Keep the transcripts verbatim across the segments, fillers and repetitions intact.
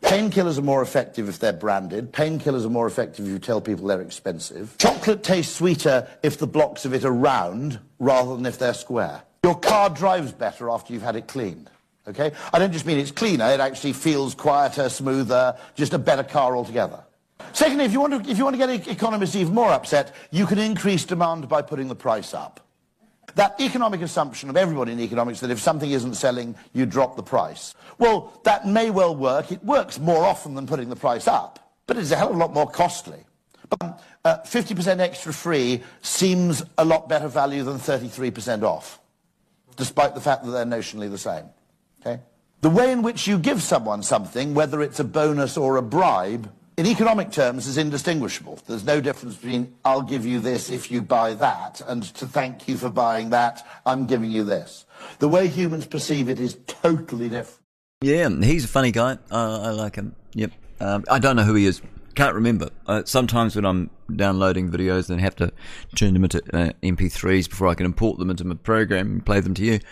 Painkillers are more effective if they're branded. Painkillers are more effective if you tell people they're expensive. Chocolate tastes sweeter if the blocks of it are round rather than if they're square. Your car drives better after you've had it cleaned. Okay? I don't just mean it's cleaner, it actually feels quieter, smoother, just a better car altogether. Secondly, if you want to, if you want to get economists even more upset, you can increase demand by putting the price up. That economic assumption of everybody in economics that if something isn't selling, you drop the price. Well, that may well work. It works more often than putting the price up, but it's a hell of a lot more costly. But uh, fifty percent extra free seems a lot better value than thirty-three percent off, despite the fact that they're notionally the same. Okay? The way in which you give someone something, whether it's a bonus or a bribe, in economic terms is indistinguishable. There's no difference between I'll give you this if you buy that, and to thank you for buying that, I'm giving you this. The way humans perceive it is totally different. Yeah, he's a funny guy. Uh, I like him. Yep. Um, I don't know who he is. Can't remember. Uh, sometimes when I'm downloading videos and have to turn them into uh, M P threes before I can import them into my program and play them to you,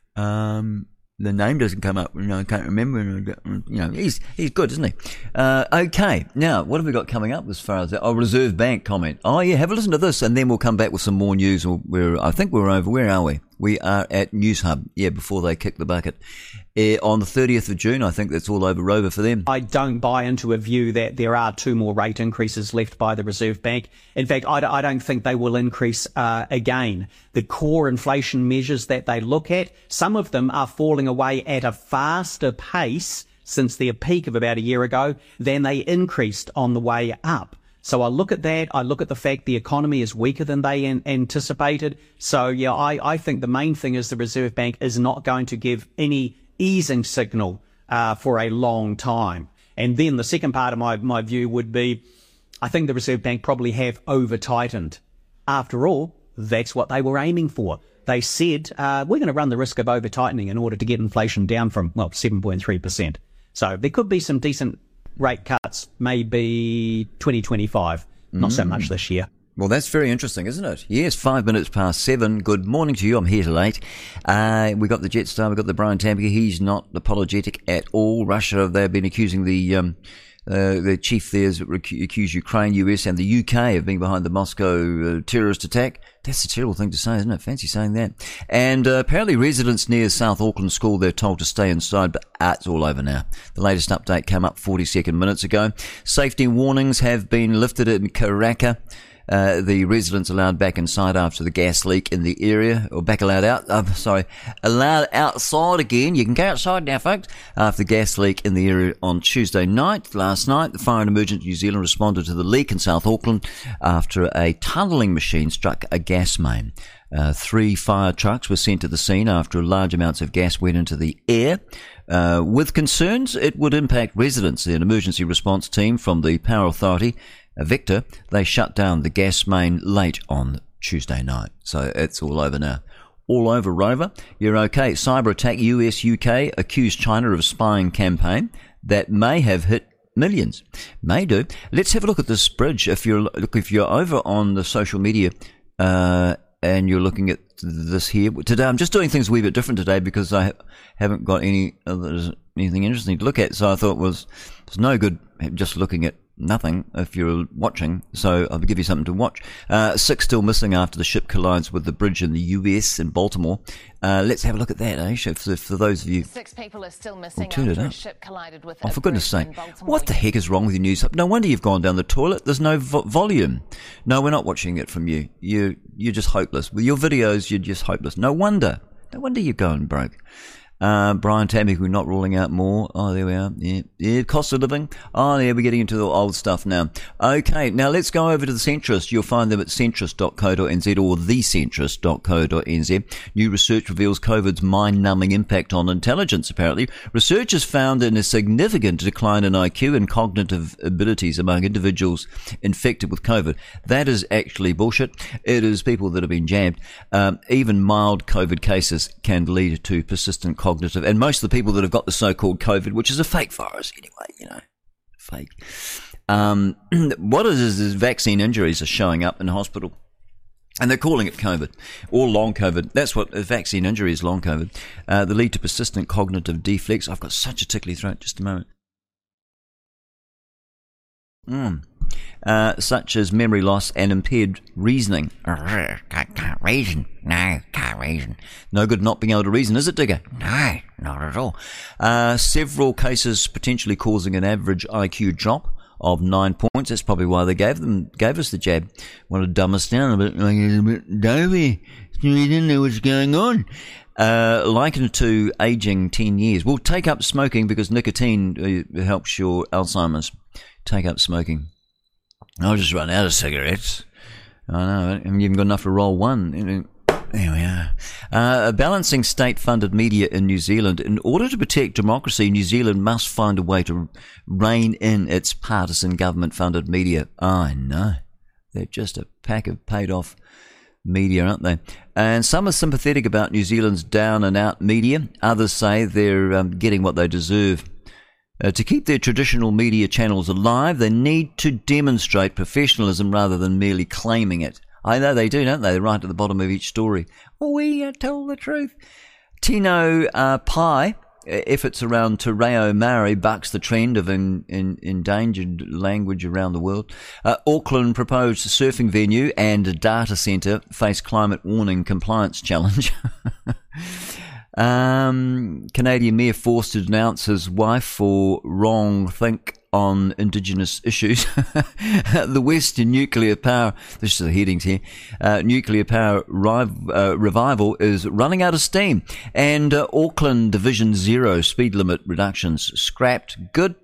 um... the name doesn't come up. You know, I can't remember. You know, he's he's good, isn't he? Uh, okay, now what have we got coming up as far as that? Oh, Reserve Bank comment. Oh yeah, have a listen to this, and then we'll come back with some more news. We're, I think we're over. Where are we? We are at News Hub. Yeah, before they kick the bucket uh, on the thirtieth of June. I think that's all over over for them. I don't buy into a view that there are two more rate increases left by the Reserve Bank. In fact, I, I don't think they will increase uh, again. The core inflation measures that they look at, some of them are falling away at a faster pace since their peak of about a year ago than they increased on the way up. So I look at that, I look at the fact the economy is weaker than they an- anticipated. So yeah, I, I think the main thing is the Reserve Bank is not going to give any easing signal uh, for a long time. And then the second part of my, my view would be, I think the Reserve Bank probably have over-tightened. After all, that's what they were aiming for. They said, uh, we're going to run the risk of over-tightening in order to get inflation down from, well, seven point three percent. So there could be some decent rate cuts, maybe twenty twenty-five, not mm. so much this year. Well, that's very interesting, isn't it? Yes, five minutes past seven. Good morning to you. I'm here till eight. Uh, we got the Jetstar, we got the Brian Tambier. He's not apologetic at all. Russia, they've been accusing the um, uh, the chief there's accused Ukraine, U S, and the U K of being behind the Moscow uh, terrorist attack. That's a terrible thing to say, isn't it? Fancy saying that. And uh, apparently residents near South Auckland School, they're told to stay inside, but ah, it's all over now. The latest update came up forty-second minutes ago. Safety warnings have been lifted in Karaka. Uh, the residents allowed back inside after the gas leak in the area, or back allowed out, uh, sorry, allowed outside again. You can go outside now, folks. After the gas leak in the area on Tuesday night, last night, the Fire and Emergency New Zealand responded to the leak in South Auckland after a tunnelling machine struck a gas main. Uh, three fire trucks were sent to the scene after large amounts of gas went into the air. Uh, with concerns it would impact residents. An emergency response team from the Power Authority, uh, Victor, they shut down the gas main late on Tuesday night. So it's all over now. All over, Rover. You're okay. Cyber attack. U S, U K accused China of spying campaign that may have hit millions. May do. Let's have a look at this bridge. If you're look, if you're over on the social media, uh, and you're looking at this here today, I'm just doing things a wee bit different today because I haven't got any uh, anything interesting to look at. So I thought it was it's no good just looking at nothing if you're watching. So I'll give you something to watch. Uh, six still missing after the ship collides with the bridge in the U S in Baltimore. Uh, let's have a look at that, eh? For, for those of you, six people are still missing turn after it a up. ship collided with Oh, a for goodness' bridge sake! in Baltimore. What the heck is wrong with your news? No wonder you've gone down the toilet. There's no vo- volume. No, we're not watching it from you. You you're just hopeless with your videos. You're just hopeless. No wonder. No wonder you're going broke. Uh, Brian Tambier, we're not ruling out more. Oh, there we are. Yeah, yeah. Cost of living. Oh, yeah, we're getting into the old stuff now. Okay, now let's go over to the Centrist. You'll find them at centrist dot co dot n z or the centrist dot co dot n z. New research reveals COVID's mind-numbing impact on intelligence, apparently. Researchers found a significant decline in I Q and cognitive abilities among individuals infected with COVID. That is actually bullshit. It is people that have been jabbed. Um, even mild COVID cases can lead to persistent cognitive Cognitive, and most of the people that have got the so-called COVID, which is a fake virus anyway, you know, fake. Um, what it is is vaccine injuries are showing up in hospital, and they're calling it COVID or long COVID. That's what a vaccine injury is, long COVID. Uh, they lead to persistent cognitive defects. I've got such a tickly throat. Just a moment. Mm. Uh, such as memory loss and impaired reasoning. Can't reason. No, can't reason. No good not being able to reason, is it, Digger? No, not at all. Uh, several cases potentially causing an average I Q drop of nine points. That's probably why they gave them gave us the jab. Wanted to dumb us down a bit, like a bit dopey. We didn't know what's going on. Uh, likened to aging ten years. Well, take up smoking because nicotine uh, helps your Alzheimer's. Take up smoking. I'll just run out of cigarettes. I know, I haven't even got enough to roll one. There we are. Uh, balancing state-funded media in New Zealand. In order to protect democracy, New Zealand must find a way to rein in its partisan government-funded media. Oh, I know. They're just a pack of paid-off media, aren't they? And some are sympathetic about New Zealand's down-and-out media. Others say they're um, getting what they deserve. Uh, to keep their traditional media channels alive, they need to demonstrate professionalism rather than merely claiming it. I know they do, don't they? They're right at the bottom of each story. We uh, tell the truth. Tino uh, Pai, efforts around Te Reo Maori bucks the trend of in, in, endangered language around the world. Uh, Auckland proposed surfing venue and a data centre face climate warning compliance challenge. Um, Canadian mayor forced to denounce his wife for wrong think on Indigenous issues. The Western nuclear power, this is the headings here, uh, nuclear power riv- uh, revival is running out of steam. And uh, Auckland Division Zero speed limit reductions scrapped. Good.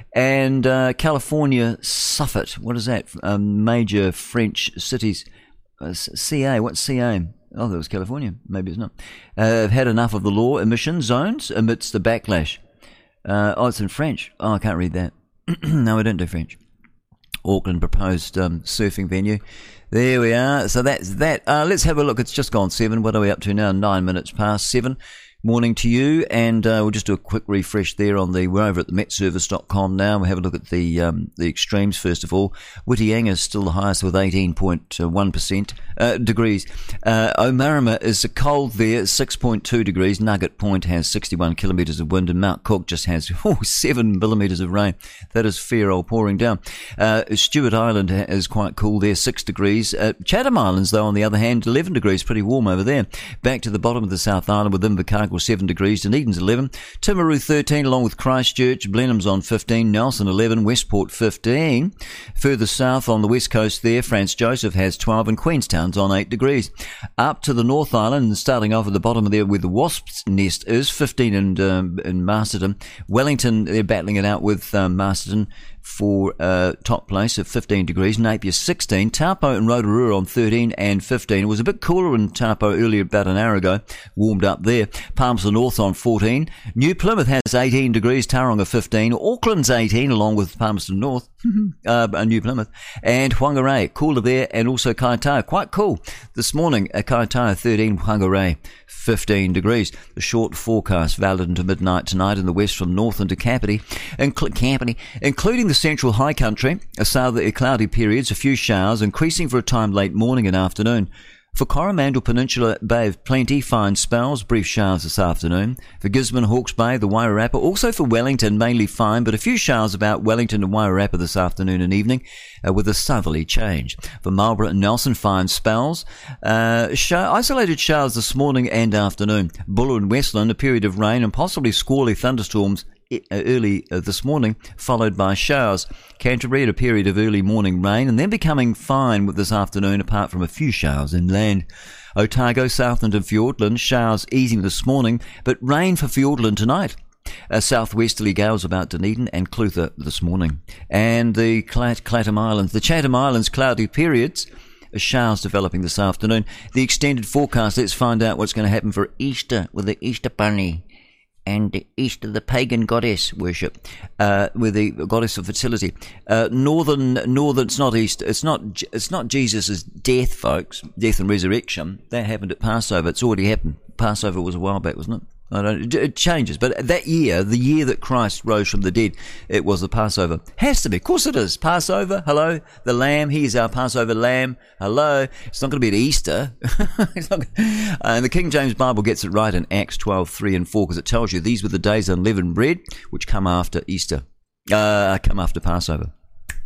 And uh, California suffered. What is that? Um, major French cities. Uh, C A, what's C A? Oh, that was California. Maybe it's not. Uh, have had enough of the law emission zones amidst the backlash. Uh, oh, it's in French. Oh, I can't read that. No, I don't do French. Auckland proposed um, surfing venue. There we are. So that's that. Uh, let's have a look. It's just gone seven. What are we up to now? Nine minutes past seven. Morning to you, and uh, we'll just do a quick refresh there on the, we're over at the met service dot com now. We'll have a look at the um, the extremes first of all. Whitianga is still the highest with eighteen point one percent uh, degrees. Uh, Omarama is cold there, six point two degrees. Nugget Point has sixty-one kilometres of wind, and Mount Cook just has oh, seven millimetres of rain. That is fair old pouring down. Uh, Stewart Island is quite cool there, six degrees. Uh, Chatham Islands, though, on the other hand, eleven degrees, pretty warm over there. Back to the bottom of the South Island with Invercargill, seven degrees, Dunedin's eleven, Timaru thirteen, along with Christchurch, Blenheim's on fifteen, Nelson eleven, Westport fifteen. Further south on the west coast there, Franz Joseph has twelve, and Queenstown's on eight degrees. Up to the North Island, and starting off at the bottom of there where the Wasp's Nest is, fifteen in, um, in Masterton. Wellington, they're battling it out with um, Masterton for uh, top place at fifteen degrees. Napier sixteen, Taupo and Rotorua on thirteen and fifteen. It was a bit cooler in Taupo earlier, about an hour ago, warmed up there. Palmerston North on fourteen. New Plymouth has eighteen degrees, Tauranga fifteen. Auckland's eighteen, along with Palmerston North, uh, New Plymouth. And Whangarei, cooler there, and also Kaitaia, quite cool. This morning, uh, Kaitaia thirteen, Whangarei fifteen degrees. The short forecast valid into midnight tonight in the west from north into Kapiti, incl- Kapiti including the central high country, a southerly cloudy periods, a few showers, increasing for a time late morning and afternoon. For Coromandel Peninsula, Bay of Plenty, fine spells, brief showers this afternoon. For Gisborne, Hawke's Bay, the Wairarapa, also for Wellington, mainly fine, but a few showers about Wellington and Wairarapa this afternoon and evening, uh, with a southerly change. For Marlborough and Nelson, fine spells. Uh, show, isolated showers this morning and afternoon. Buller and Westland, a period of rain and possibly squally thunderstorms early uh, this morning, followed by showers. Canterbury had a period of early morning rain and then becoming fine with this afternoon, apart from a few showers inland. Otago, Southland and Fiordland, showers easing this morning, but rain for Fiordland tonight. Uh, southwesterly gales about Dunedin and Clutha this morning. And the Clat- Clatham Islands, the Chatham Islands, cloudy periods. Showers developing this afternoon. The extended forecast, let's find out what's going to happen for Easter with the Easter Bunny and the Easter, the pagan goddess worship, uh, with the goddess of fertility. Uh, northern, northern, it's not Easter, it's not, it's not Jesus' death, folks, death and resurrection. That happened at Passover. It's already happened. Passover was a while back, wasn't it? I don't, it changes, but that year, the year that Christ rose from the dead, it was the Passover. Has to be. Of course it is. Passover, hello. The Lamb, he is our Passover Lamb. Hello. It's not going to be at Easter. It's not, uh, and the King James Bible gets it right in Acts twelve, three and four, because it tells you these were the days of unleavened bread, which come after Easter, uh, come after Passover.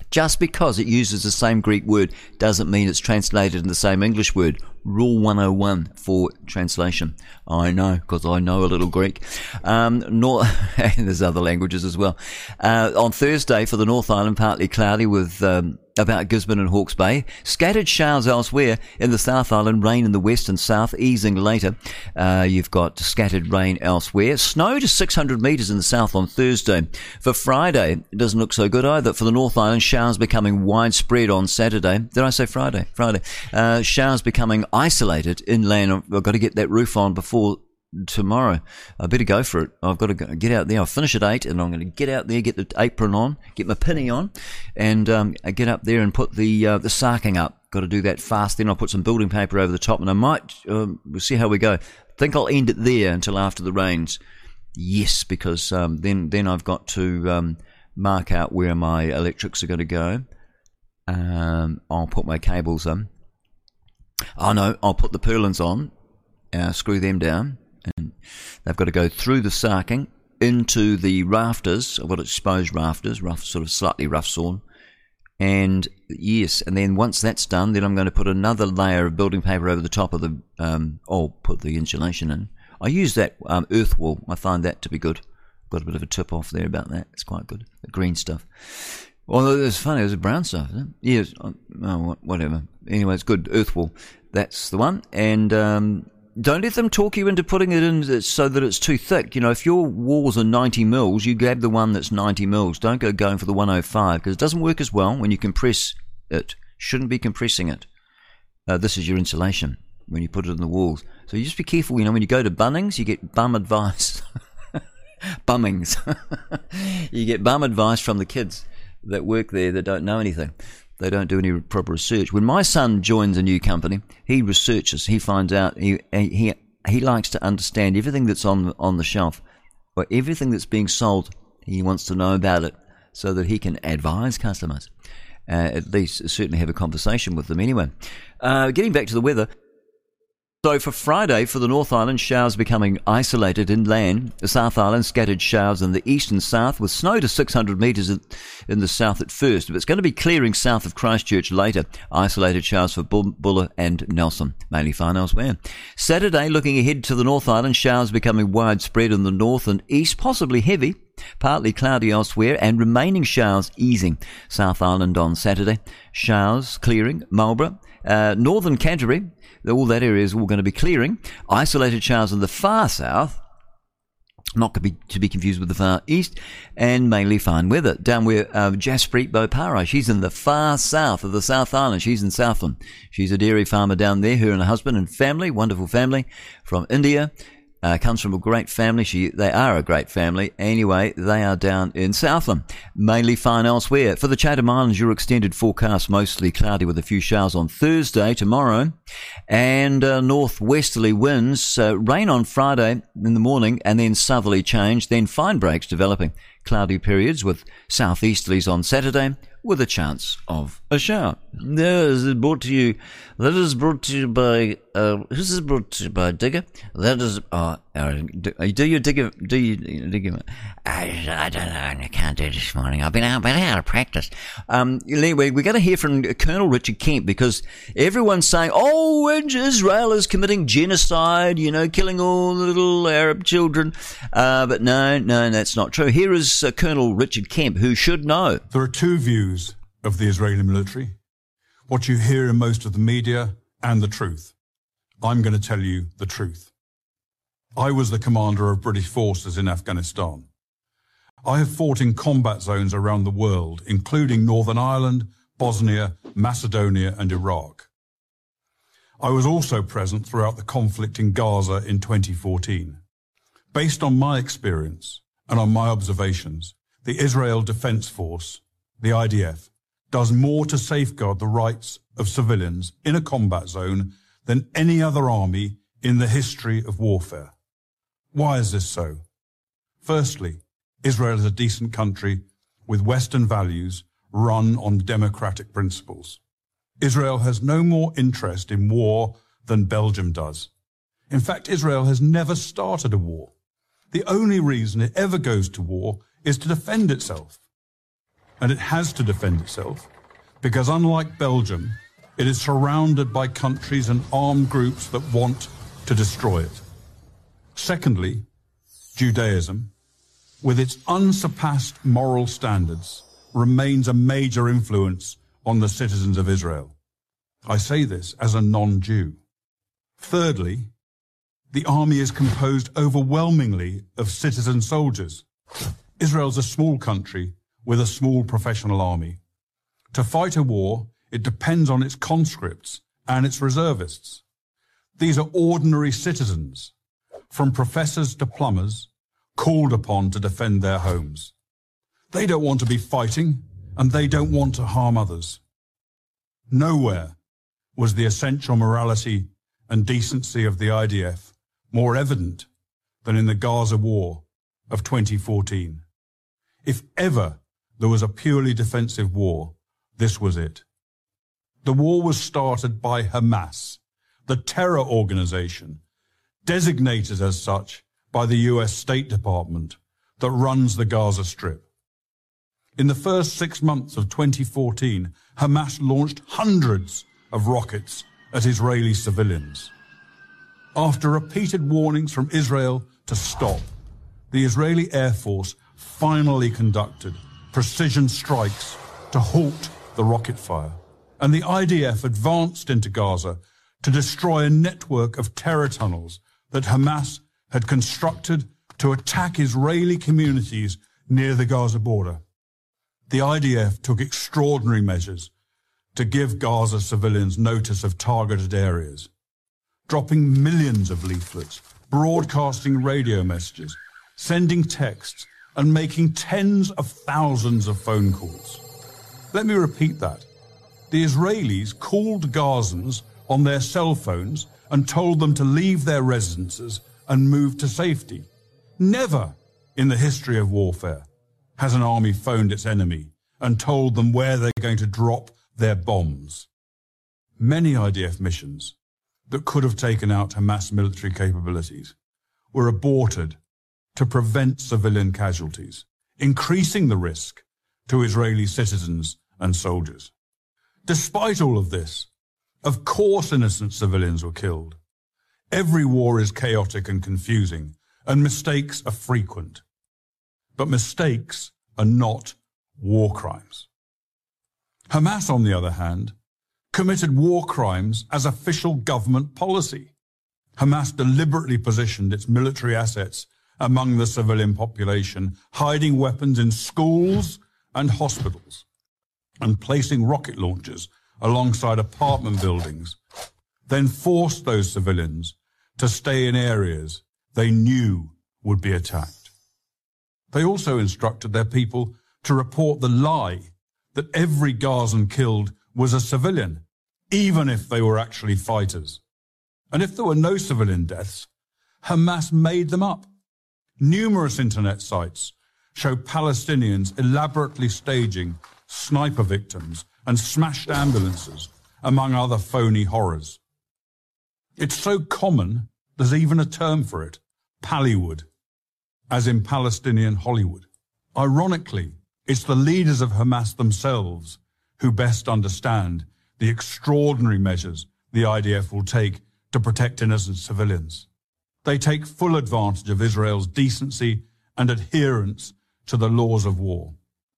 Just because it uses the same Greek word doesn't mean it's translated in the same English word. Rule one oh one for translation. I know, because I know a little Greek. Um, nor- and there's other languages as well. Uh, on Thursday for the North Island, partly cloudy with um, about Gisborne and Hawke's Bay. Scattered showers elsewhere. In the South Island, rain in the west and south, easing later. Uh, you've got scattered rain elsewhere. Snow to six hundred metres in the south on Thursday. For Friday, it doesn't look so good either. For the North Island, showers becoming widespread on Saturday. Did I say Friday? Friday. Uh, showers becoming isolated inland. I've got to get that roof on before tomorrow. I better go for it. I've got to go, get out there. I'll finish at eight, and I'm going to get out there, get the apron on, get my pinny on, and um, get up there and put the uh, the sarking up. Got to do that fast. Then I'll put some building paper over the top, and I might um, we'll see how we go. Think I'll end it there until after the rains. Yes, because um, then then I've got to um, mark out where my electrics are going to go. Um, I'll put my cables in. Oh no, I'll put the purlins on, uh, screw them down, and they've got to go through the sarking into the rafters. I've got exposed rafters, rough, sort of slightly rough sawn. And yes, and then once that's done, then I'm going to put another layer of building paper over the top of the, um, I'll put the insulation in. I use that um, earth wool. I find that to be good. Got a bit of a tip off there about that. It's quite good. The green stuff. Well, it's funny. It was a brown stuff, isn't it? Yes. Oh, whatever. Anyway, it's good. Earth wool. That's the one. And um, don't let them talk you into putting it in so that it's too thick. You know, if your walls are ninety mils, you grab the one that's ninety mils. Don't go going for the one oh five, because it doesn't work as well when you compress it. Shouldn't be compressing it. Uh, this is your insulation when you put it in the walls. So you just be careful. You know, when you go to Bunnings, you get bum advice. Bummings. You get bum advice from the kids that work there that don't know anything. They don't do any proper research. When my son joins a new company, he researches. He finds out. He he he likes to understand everything that's on on the shelf, or everything that's being sold. He wants to know about it so that he can advise customers. Uh, at least certainly have a conversation with them anyway. Uh, getting back to the weather. So for Friday, for the North Island, showers becoming isolated inland. The South Island, scattered showers in the east and south, with snow to six hundred metres in the south at first. But it's going to be clearing south of Christchurch later. Isolated showers for Buller and Nelson, mainly fine elsewhere. Saturday, looking ahead to the North Island, showers becoming widespread in the north and east, possibly heavy. Partly cloudy elsewhere, and remaining showers easing. South Island on Saturday. Showers clearing. Marlborough. Uh, northern Canterbury. All that area is all going to be clearing. Isolated showers in the far south. Not to be, to be confused with the far east. And mainly fine weather. Down where uh, Jaspreet Bopara. She's in the far south of the South Island. She's in Southland. She's a dairy farmer down there. Her and her husband and family. Wonderful family. From India. Uh, comes from a great family. She, they are a great family. Anyway, they are down in Southland. Mainly fine elsewhere. For the Chatham Islands, your extended forecast mostly cloudy with a few showers on Thursday, tomorrow. And uh, northwesterly winds. Uh, rain on Friday in the morning, and then southerly change. Then fine breaks developing. Cloudy periods with southeasterlies on Saturday, with a chance of a shower. This is brought to you. That is brought to you by. Uh, this is brought to you by Digger. That is. Uh, uh, do, do you Digger? Do you Digger? I, I don't know. I can't do it this morning. I've been out, been out of practice. Um. Anyway, we're going to hear from Colonel Richard Kemp, because everyone's saying, "Oh, Israel is committing genocide. You know, killing all the little Arab children." Uh, but no, no, that's not true. Here is uh, Colonel Richard Kemp, who should know. There are two views of the Israeli military, what you hear in most of the media and the truth. I'm going to tell you the truth. I was the commander of British forces in Afghanistan. I have fought in combat zones around the world, including Northern Ireland, Bosnia, Macedonia and Iraq. I was also present throughout the conflict in Gaza in twenty fourteen. Based on my experience and on my observations, the Israel Defense Force, the I D F, does more to safeguard the rights of civilians in a combat zone than any other army in the history of warfare. Why is this so? Firstly, Israel is a decent country with Western values run on democratic principles. Israel has no more interest in war than Belgium does. In fact, Israel has never started a war. The only reason it ever goes to war is to defend itself. and it has to defend itself because, unlike Belgium, it is surrounded by countries and armed groups that want to destroy it. Secondly, Judaism, with its unsurpassed moral standards, remains a major influence on the citizens of Israel. I say this as a non-Jew. Thirdly, the army is composed overwhelmingly of citizen soldiers. Israel's a small country with a small professional army. To fight a war, it depends on its conscripts and its reservists. These are ordinary citizens, from professors to plumbers, called upon to defend their homes. They don't want to be fighting, and they don't want to harm others. Nowhere was the essential morality and decency of the I D F more evident than in the Gaza war of twenty fourteen. If ever there was a purely defensive war, this was it. The war was started by Hamas, the terror organization, designated as such by the U S State Department that runs the Gaza Strip. In the first six months of twenty fourteen, Hamas launched hundreds of rockets at Israeli civilians. After repeated warnings from Israel to stop, the Israeli Air Force finally conducted precision strikes to halt the rocket fire, and the I D F advanced into Gaza to destroy a network of terror tunnels that Hamas had constructed to attack Israeli communities near the Gaza border. The I D F took extraordinary measures to give Gaza civilians notice of targeted areas, dropping millions of leaflets, broadcasting radio messages, sending texts, and making tens of thousands of phone calls. Let me repeat that. The Israelis called Gazans on their cell phones and told them to leave their residences and move to safety. Never in the history of warfare has an army phoned its enemy and told them where they're going to drop their bombs. Many I D F missions that could have taken out Hamas military capabilities were aborted to prevent civilian casualties, increasing the risk to Israeli citizens and soldiers. Despite all of this, of course innocent civilians were killed. Every war is chaotic and confusing, and mistakes are frequent. But mistakes are not war crimes. Hamas, on the other hand, committed war crimes as official government policy. Hamas deliberately positioned its military assets among the civilian population, hiding weapons in schools and hospitals, and placing rocket launchers alongside apartment buildings, then forced those civilians to stay in areas they knew would be attacked. They also instructed their people to report the lie that every Gazan killed was a civilian, even if they were actually fighters. And if there were no civilian deaths, Hamas made them up. Numerous internet sites show Palestinians elaborately staging sniper victims and smashed ambulances, among other phony horrors. It's so common, there's even a term for it, Pallywood, as in Palestinian Hollywood. Ironically, it's the leaders of Hamas themselves who best understand the extraordinary measures the I D F will take to protect innocent civilians. They take full advantage of Israel's decency and adherence to the laws of war.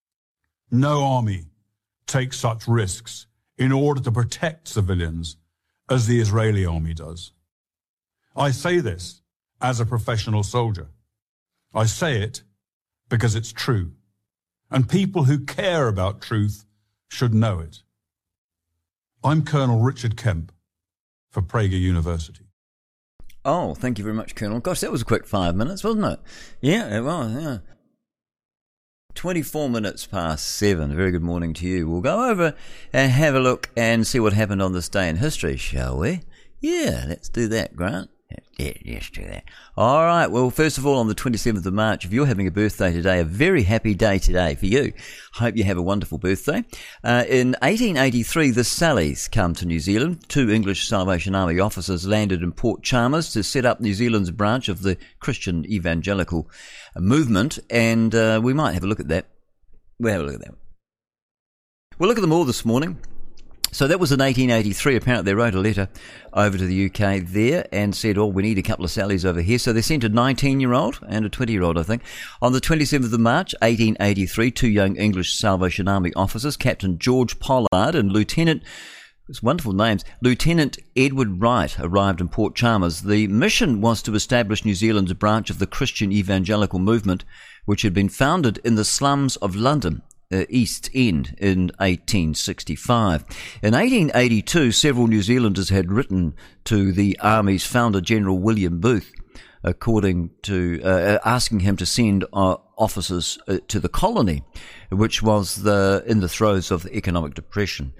No army takes such risks in order to protect civilians as the Israeli army does. I say this as a professional soldier. I say it because it's true, and people who care about truth should know it. I'm Colonel Richard Kemp for Prager University. Oh, thank you very much, Colonel. Gosh, that was a quick five minutes, wasn't it? Yeah, it was, yeah. twenty-four minutes past seven. Very good morning to you. We'll go over and have a look and see what happened on this day in history, shall we? Yeah, let's do that, Grant. Yeah, yes, do that. All right. Well, first of all, on the twenty-seventh of March, if you're having a birthday today, a very happy day today for you. Hope you have a wonderful birthday. Uh, in eighteen eighty-three, the Sallies come to New Zealand. Two English Salvation Army officers landed in Port Chalmers to set up New Zealand's branch of the Christian Evangelical movement, and uh, we might have a look at that. We'll have a look at that. Well, look at them all this morning. So that was in eighteen eighty-three. Apparently they wrote a letter over to the U K there and said, oh, we need a couple of Sallys over here. So they sent a nineteen-year-old and a twenty-year-old, I think. On the twenty-seventh of March, eighteen eighty-three, two young English Salvation Army officers, Captain George Pollard and Lieutenant, it's wonderful names, Lieutenant Edward Wright, arrived in Port Chalmers. The mission was to establish New Zealand's branch of the Christian evangelical movement, which had been founded in the slums of London. Uh, East End in eighteen sixty-five. In eighteen eighty-two, several New Zealanders had written to the Army's founder, General William Booth, according to uh, asking him to send uh, officers uh, to the colony, which was the in the throes of the economic depression.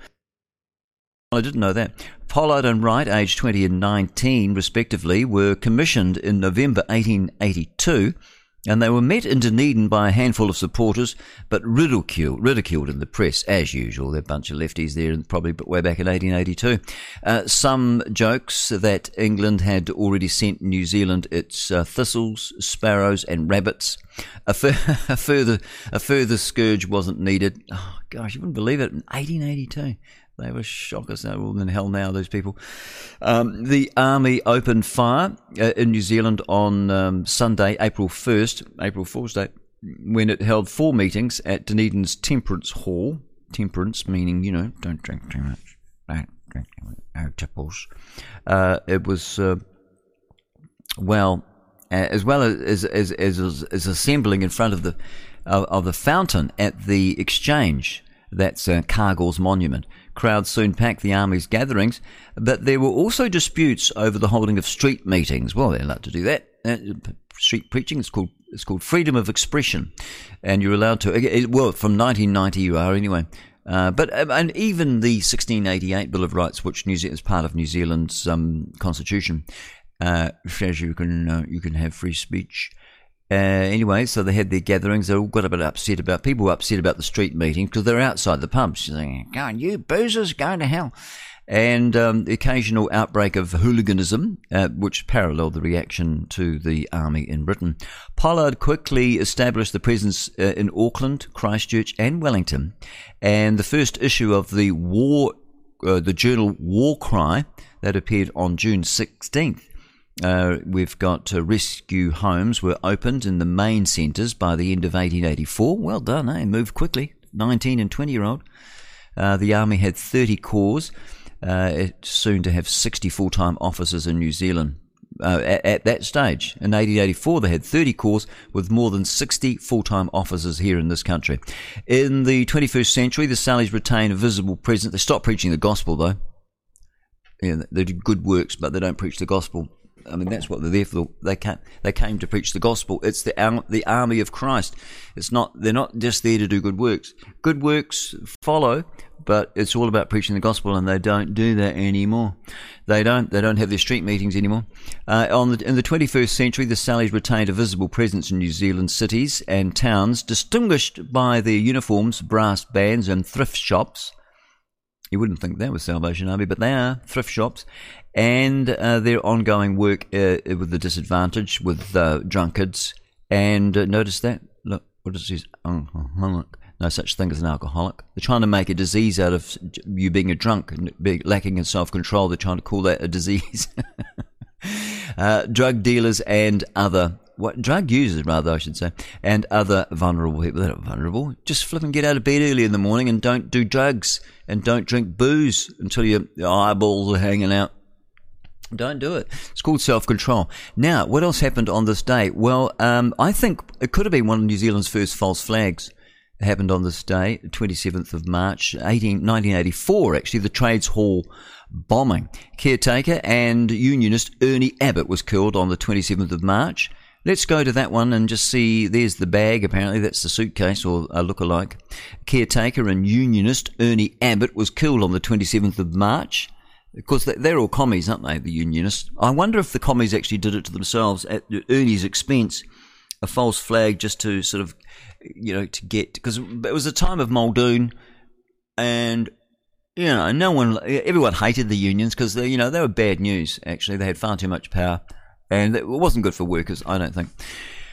I didn't know that. Pollard and Wright, aged twenty and nineteen respectively, were commissioned in November eighteen eighty-two. And they were met in Dunedin by a handful of supporters, but ridiculed, ridiculed in the press, as usual. They're a bunch of lefties there, probably way back in eighteen eighty-two. Uh, some jokes that England had already sent New Zealand its uh, thistles, sparrows, and rabbits. A, fur- a further a further scourge wasn't needed. Oh, gosh, you wouldn't believe it. In eighteen eighty-two. They were shockers. They're all in hell now, those people. Um, the Army opened fire uh, in New Zealand on um, Sunday, April first, April Fool's Day, when it held four meetings at Dunedin's Temperance Hall. Temperance meaning, you know, don't drink too much. Don't drink too much. No tipples. Uh, it was, uh, well, uh, as well as, as, as, as, as assembling in front of the, uh, of the fountain at the Exchange. That's uh, Cargill's monument. Crowds soon packed the Army's gatherings, but there were also disputes over the holding of street meetings. Well, they're allowed to do that. Uh, street preaching, it's called it's called freedom of expression, and you're allowed to. It, well, from nineteen ninety you are anyway. Uh, but uh, and even the sixteen eighty-eight Bill of Rights, which New Zealand is part of New Zealand's um, constitution, uh, says you can uh, you can have free speech. Uh, anyway, so they had their gatherings. They all got a bit upset about, people were upset about the street meeting because they're outside the pubs. Saying, go on, you boozers, go to hell. And um, the occasional outbreak of hooliganism, uh, which paralleled the reaction to the Army in Britain. Pollard quickly established the presence uh, in Auckland, Christchurch and Wellington. And the first issue of the war, uh, the journal War Cry, that appeared on June sixteenth. Uh, we've got uh, rescue homes were opened in the main centres by the end of eighteen eighty-four. Well done, eh? Moved quickly. nineteen and twenty-year-old. Uh, the Army had thirty corps. Uh, it's soon to have sixty full-time officers in New Zealand. Uh, at, at that stage, in eighteen eighty-four, they had thirty corps with more than sixty full-time officers here in this country. In the twenty-first century, the Sallies retain a visible presence. They stopped preaching the gospel, though. Yeah, they do good works, but they don't preach the gospel. I mean, that's what they're there for. They came, they came to preach the gospel. It's the the army of Christ. It's not. They're not just there to do good works. Good works follow, but it's all about preaching the gospel, and they don't do that anymore. They don't. They don't have their street meetings anymore. Uh, on the, in the twenty-first century, the Sallies retained a visible presence in New Zealand cities and towns, distinguished by their uniforms, brass bands, and thrift shops. You wouldn't think that was Salvation Army, but they are thrift shops. And uh, their ongoing work uh, with the disadvantaged, with uh, drunkards. And uh, notice that. Look, what is this? Alcoholic. No such thing as an alcoholic. They're trying to make a disease out of you being a drunk and being lacking in self-control. They're trying to call that a disease. uh, drug dealers and other... What drug users, rather, I should say, and other vulnerable people. They're not vulnerable. Just flip and get out of bed early in the morning and don't do drugs and don't drink booze until your eyeballs are hanging out. Don't do it. It's called self-control. Now, what else happened on this day? Well, um, I think it could have been one of New Zealand's first false flags. It happened on this day, twenty-seventh of March, nineteen eighty-four, actually, the Trades Hall bombing. Caretaker and unionist Ernie Abbott was killed on the twenty-seventh of March. Let's go to that one and just see, there's the bag, apparently, that's the suitcase, or a look-alike. Caretaker and unionist Ernie Abbott was killed on the twenty-seventh of March. Of course, they're all commies, aren't they, the unionists? I wonder if the commies actually did it to themselves at Ernie's expense, a false flag just to sort of, you know, to get, because it was a time of Muldoon, and, you know, no one, everyone hated the unions because, they, you know, they were bad news, actually. They had far too much power. And it wasn't good for workers, I don't think.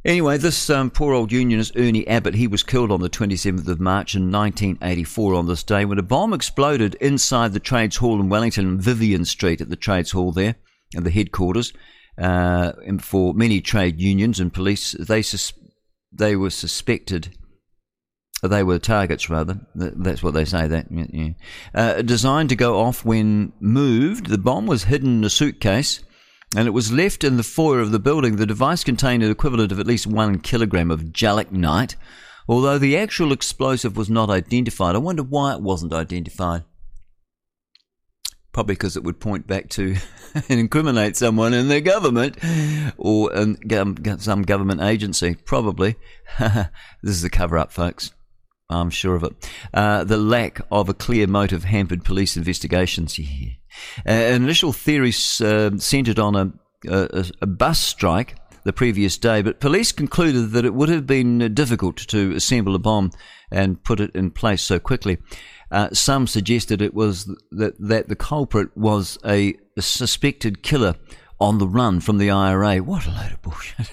Anyway, this um, poor old unionist, Ernie Abbott, he was killed on the twenty-seventh of March in nineteen eighty-four on this day when a bomb exploded inside the Trades Hall in Wellington, Vivian Street at the Trades Hall there, at the headquarters, uh, for many trade unions and police. They sus- they were suspected, they were targets rather, that's what they say, that, yeah. yeah. Uh, designed to go off when moved, the bomb was hidden in a suitcase, and it was left in the foyer of the building. The device contained an equivalent of at least one kilogram of gelignite, although the actual explosive was not identified. I wonder why it wasn't identified. Probably because it would point back to and incriminate someone in the government or in some government agency. Probably. This is a cover-up, folks. I'm sure of it. Uh, the lack of a clear motive hampered police investigations. Yeah. Uh, initial theories uh, centred on a, a, a bus strike the previous day, but police concluded that it would have been difficult to assemble a bomb and put it in place so quickly. Uh, some suggested it was that, that the culprit was a, a suspected killer on the run from the I R A. What a load of bullshit.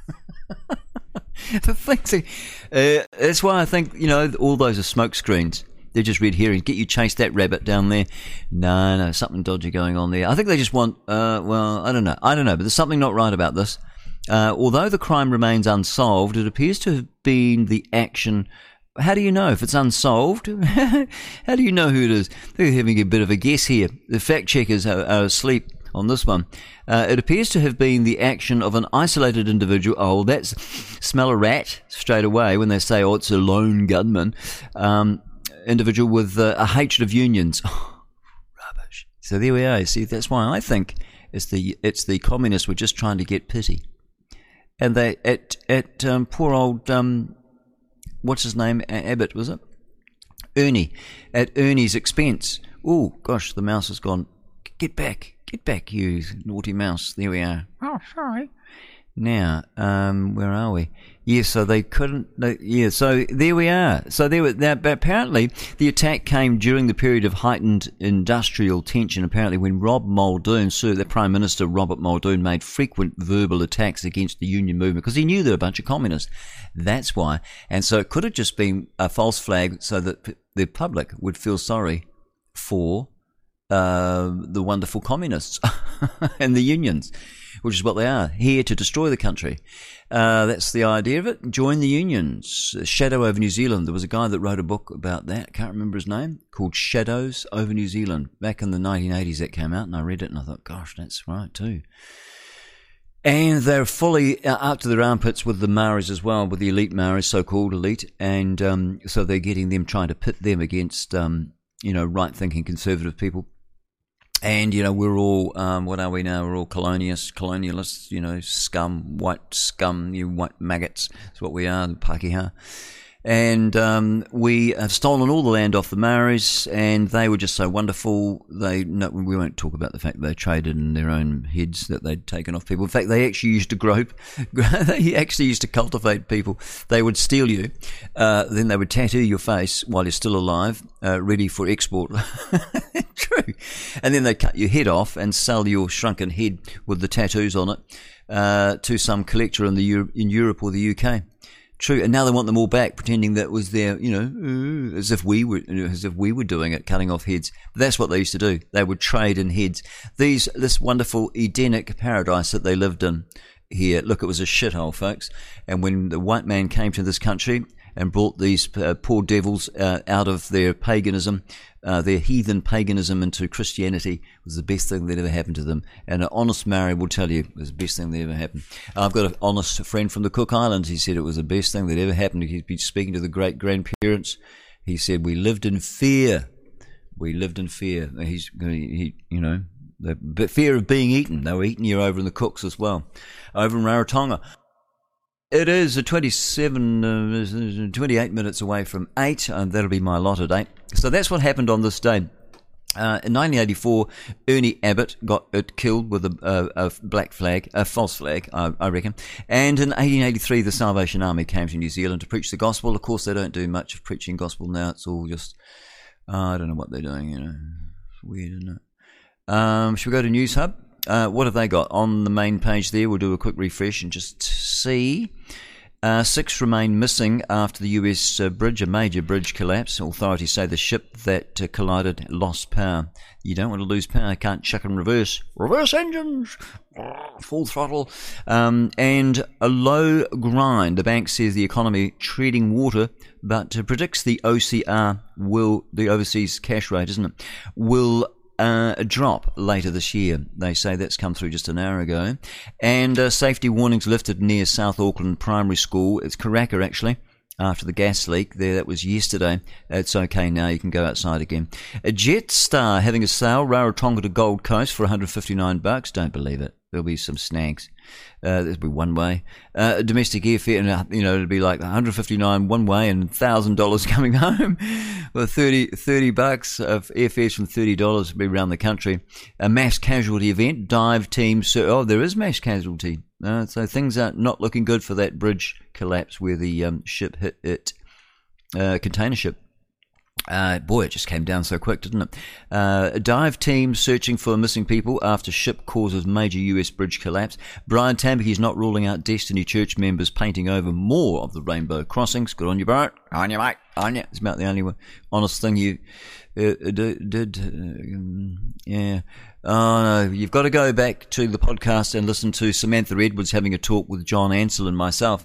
The things, uh, that's why I think, you know, all those are smoke screens. They're just red herrings. Get you chase that rabbit down there. No, no, something dodgy going on there. I think they just want, uh, well, I don't know. I don't know, but there's something not right about this. Uh, although the crime remains unsolved, it appears to have been the action. How do you know if it's unsolved? How do you know who it is? They're having a bit of a guess here. The fact checkers are, are asleep on this one. Uh, it appears to have been the action of an isolated individual. Oh, that's smell a rat straight away when they say, oh, it's a lone gunman. Um, individual with uh, a hatred of unions. Oh, rubbish. So there we are. See, that's why I think it's the it's the communists were just trying to get pity, and they at at um, poor old um, what's his name, Abbott, was it? Ernie, at Ernie's expense. Oh gosh, the mouse has gone. Get back, get back, you naughty mouse. There we are. Oh, sorry. Now, um, where are we? Yeah, so they couldn't. They, yeah, so there we are. So there were. Now, apparently, the attack came during the period of heightened industrial tension. Apparently, when Rob Muldoon, Sir, the Prime Minister Robert Muldoon, made frequent verbal attacks against the union movement because he knew they were a bunch of communists. That's why. And so it could have just been a false flag, so that p- the public would feel sorry for uh, the wonderful communists and the unions, which is what they are, here to destroy the country. Uh, that's the idea of it. Join the unions. Shadow over New Zealand. There was a guy that wrote a book about that. Can't remember his name. Called Shadows over New Zealand. Back in the nineteen eighties that came out, and I read it and I thought, gosh, that's right too. And they're fully up to their armpits with the Maoris as well, with the elite Maoris, so-called elite. And um, so they're getting them, trying to pit them against, um, you know, right-thinking conservative people. And, you know, we're all, um, what are we now? We're all colonialists, colonialists, you know, scum, white scum, you white maggots. That's what we are, the Pākehā. And um, we have stolen all the land off the Maoris, and they were just so wonderful. They no, we won't talk about the fact that they traded in their own heads that they'd taken off people. In fact, they actually used to grope. They actually used to cultivate people. They would steal you, uh, then they would tattoo your face while you're still alive, uh, ready for export. True. And then they'd cut your head off and sell your shrunken head with the tattoos on it uh, to some collector in the Euro- in Europe or the U K. True, and now they want them all back, pretending that was their, you know, as if we were, as if we were doing it, cutting off heads. But that's what they used to do. They would trade in heads. These, this wonderful Edenic paradise that they lived in here. Look, it was a shithole, folks. And when the white man came to this country and brought these uh, poor devils uh, out of their paganism, uh, their heathen paganism into Christianity, was the best thing that ever happened to them. And an honest Maori will tell you it was the best thing that ever happened. I've got an honest friend from the Cook Islands. He said it was the best thing that ever happened. He'd been speaking to the great-grandparents. He said, we lived in fear. We lived in fear. He's, he, you know, the fear of being eaten. They were eating you over in the Cooks as well, over in Rarotonga. It is a twenty-seven, uh, twenty-eight minutes away from eight, and that'll be my lot at eight. So that's what happened on this day. Uh, in nineteen eighty-four, Ernie Abbott got it killed with a, a, a black flag, a false flag, I, I reckon. And in eighteen eighty-three, the Salvation Army came to New Zealand to preach the gospel. Of course, they don't do much of preaching gospel now. It's all just, uh, I don't know what they're doing, you know. It's weird, isn't it? Um, should we go to News Hub? Uh, what have they got on the main page there? We'll do a quick refresh and just see. Uh, six remain missing after the U S uh, bridge, a major bridge collapse. Authorities say the ship that uh, collided lost power. You don't want to lose power. Can't chuck and reverse. Reverse engines! Full throttle. Um, and a low grind. The bank says the economy treading water, but uh, predicts the O C R will, the overseas cash rate, isn't it, will Uh, a drop later this year. They say that's come through just an hour ago. And uh, safety warnings lifted near South Auckland Primary School. It's Karaka, actually, after the gas leak there. That was yesterday. It's okay now. You can go outside again. A Jetstar having a sale, Rarotonga to Gold Coast for one hundred fifty-nine bucks. Don't believe it. There'll be some snags. Uh, there'll be one way. Uh, domestic airfare, and you know, it'll be like one hundred fifty-nine one way and one thousand dollars coming home. Well, thirty, thirty bucks of airfares from thirty dollars will be around the country. A mass casualty event, dive team. So, oh, there is mass casualty. Uh, so things are not looking good for that bridge collapse where the um, ship hit it, uh, container ship. Uh, boy, it just came down so quick, didn't it? Uh, a dive team searching for missing people after ship causes major U S bridge collapse. Brian Tambaki is not ruling out Destiny Church members painting over more of the rainbow crossings. Good on you, Brian. On you, mate. On you. It's about the only honest thing you uh, did. Uh, yeah. Oh, no. You've got to go back to the podcast and listen to Samantha Edwards having a talk with John Ansell and myself.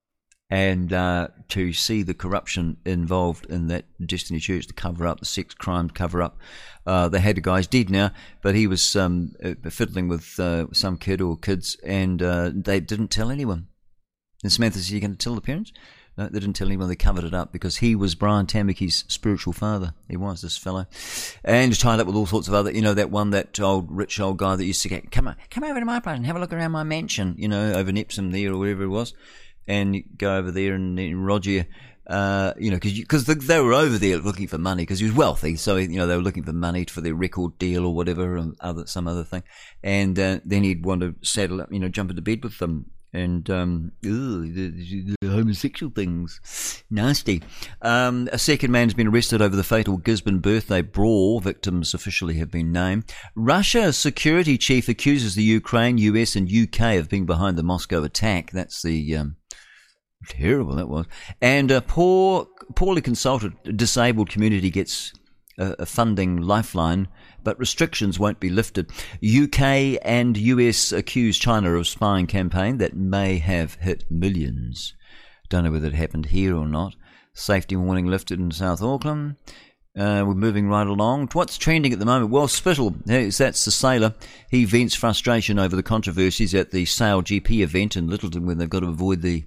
And uh, to see the corruption involved in that Destiny Church, the cover-up, the sex crime cover-up. Uh, they had a guy's dead now, but he was um, fiddling with uh, some kid or kids, and uh, they didn't tell anyone. And Samantha said, "Are you going to tell the parents?" No, they didn't tell anyone. They covered it up because he was Brian Tambaki's spiritual father. He was, this fellow. And tied up with all sorts of other, you know, that one, that old, rich old guy that used to get, come on, come over to my place and have a look around my mansion, you know, over in Epsom there or wherever it was. And you go over there and, and Roger, uh, you know, because the, they were over there looking for money because he was wealthy. So, you know, they were looking for money for their record deal or whatever, or other, some other thing. And uh, then he'd want to saddle up, you know, jump into bed with them. And, um, ugh, the, the homosexual things. Nasty. Um, a second man has been arrested over the fatal Gisborne birthday brawl. Victims officially have been named. Russia security chief accuses the Ukraine, U S and U K of being behind the Moscow attack. That's the, um, terrible that was. And a poor, poorly consulted, disabled community gets a, a funding lifeline, but restrictions won't be lifted. U K and U S accuse China of spying campaign that may have hit millions. Don't know whether it happened here or not. Safety warning lifted in South Auckland. Uh, we're moving right along. What's trending at the moment? Well, Spittle, that's the sailor. He vents frustration over the controversies at the Sail G P event in Littleton when they've got to avoid the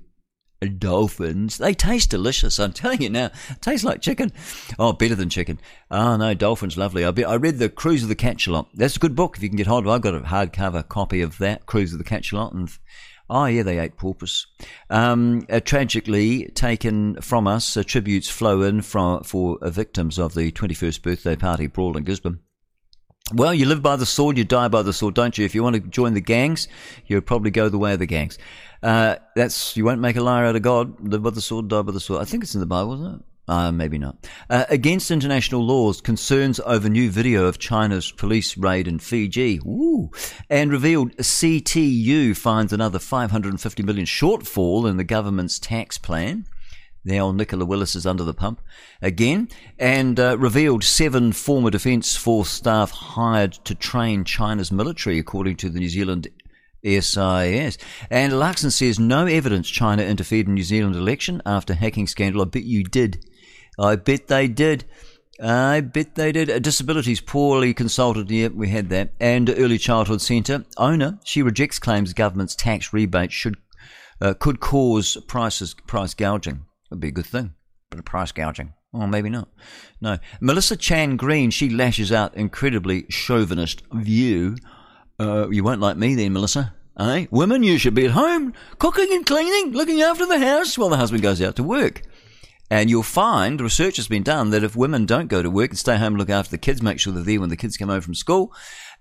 dolphins. They taste delicious, I'm telling you now. Tastes like chicken. Oh, better than chicken. Oh no, dolphins, lovely. I, be, I read the Cruise of the Catchalot. That's a good book if you can get hold of it. I've got a hardcover copy of that, Cruise of the Catchalot, and oh yeah, they ate porpoise. Um, uh, tragically taken from us, uh, tributes flow in from, for uh, victims of the twenty-first birthday party brawl in Gisborne. Well, you live by the sword, you die by the sword, don't you? If you want to join the gangs, you'll probably go the way of the gangs. Uh, that's, you won't make a liar out of God. Live by the sword, die by the sword. I think it's in the Bible, isn't it? Uh, maybe not. Uh, against international laws, concerns over new video of China's police raid in Fiji. Ooh. And revealed C T U finds another five hundred fifty million shortfall in the government's tax plan. The old Nicola Willis is under the pump again. And uh, revealed seven former Defence Force staff hired to train China's military, according to the New Zealand S I S. And Luxon says no evidence China interfered in New Zealand election after hacking scandal. I bet you did. I bet they did. I bet they did. Uh, disabilities poorly consulted. Yep, we had that. And Early Childhood Centre owner, she rejects claims government's tax rebate should uh, could cause prices price gouging. Would be a good thing. But a price gouging. Oh, maybe not. No. Melissa Chan Green, she lashes out incredibly chauvinist view. Uh, you won't like me then, Melissa. Eh? Women, you should be at home, cooking and cleaning, looking after the house while the husband goes out to work. And you'll find, research has been done, that if women don't go to work and stay home and look after the kids, make sure they're there when the kids come home from school,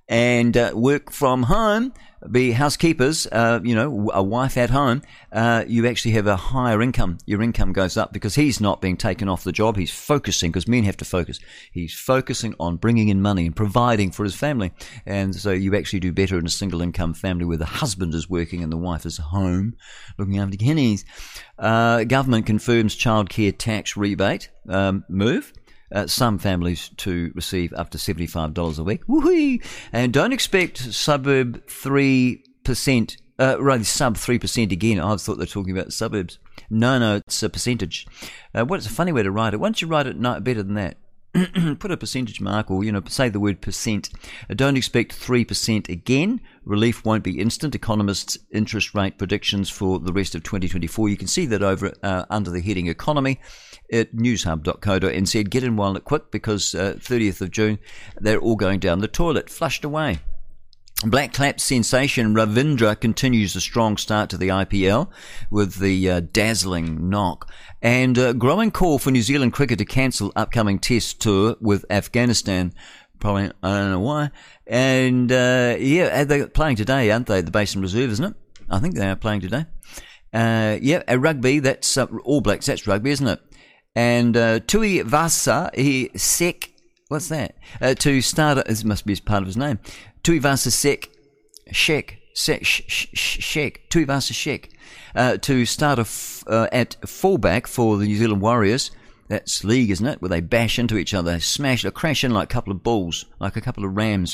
and uh, work from home, be housekeepers, uh, you know, a wife at home, uh, you actually have a higher income. Your income goes up because he's not being taken off the job. He's focusing, because men have to focus. He's focusing on bringing in money and providing for his family. And so you actually do better in a single income family where the husband is working and the wife is home looking after kiddies. Uh, government confirms childcare tax rebate um, move. Uh, some families to receive up to seventy-five dollars a week. Woohoo! And don't expect suburb three percent, uh, rather sub three percent again. I thought they were talking about suburbs. No, no, it's a percentage. Uh, what's a funny way to write it? Why don't you write it no, better than that? Put a percentage mark, or, you know, say the word percent. Uh, don't expect three percent again. Relief won't be instant. Economists' interest rate predictions for the rest of twenty twenty-four. You can see that over uh, under the heading Economy at newshub dot co dot n z. Get in while it quick, because uh, thirtieth of June, they're all going down the toilet, flushed away. Black Clap sensation Ravindra continues a strong start to the I P L with the uh, dazzling knock, and uh, growing call for New Zealand cricket to cancel upcoming test tour with Afghanistan. Probably, I don't know why. And uh, yeah, they're playing today, aren't they? The Basin Reserve, isn't it? I think they are playing today. Uh, yeah, uh, rugby, that's uh, All Blacks, that's rugby, isn't it? And uh, Tui Vasa, he sek, what's that? Uh, to start, it must be part of his name. Tuivasa Sek, Shek, Sek, Shek, Tuivasa Shek, uh, to start a f- uh, at fullback for the New Zealand Warriors. That's league, isn't it? Where they bash into each other, they smash, they crash in like a couple of bulls, like a couple of rams.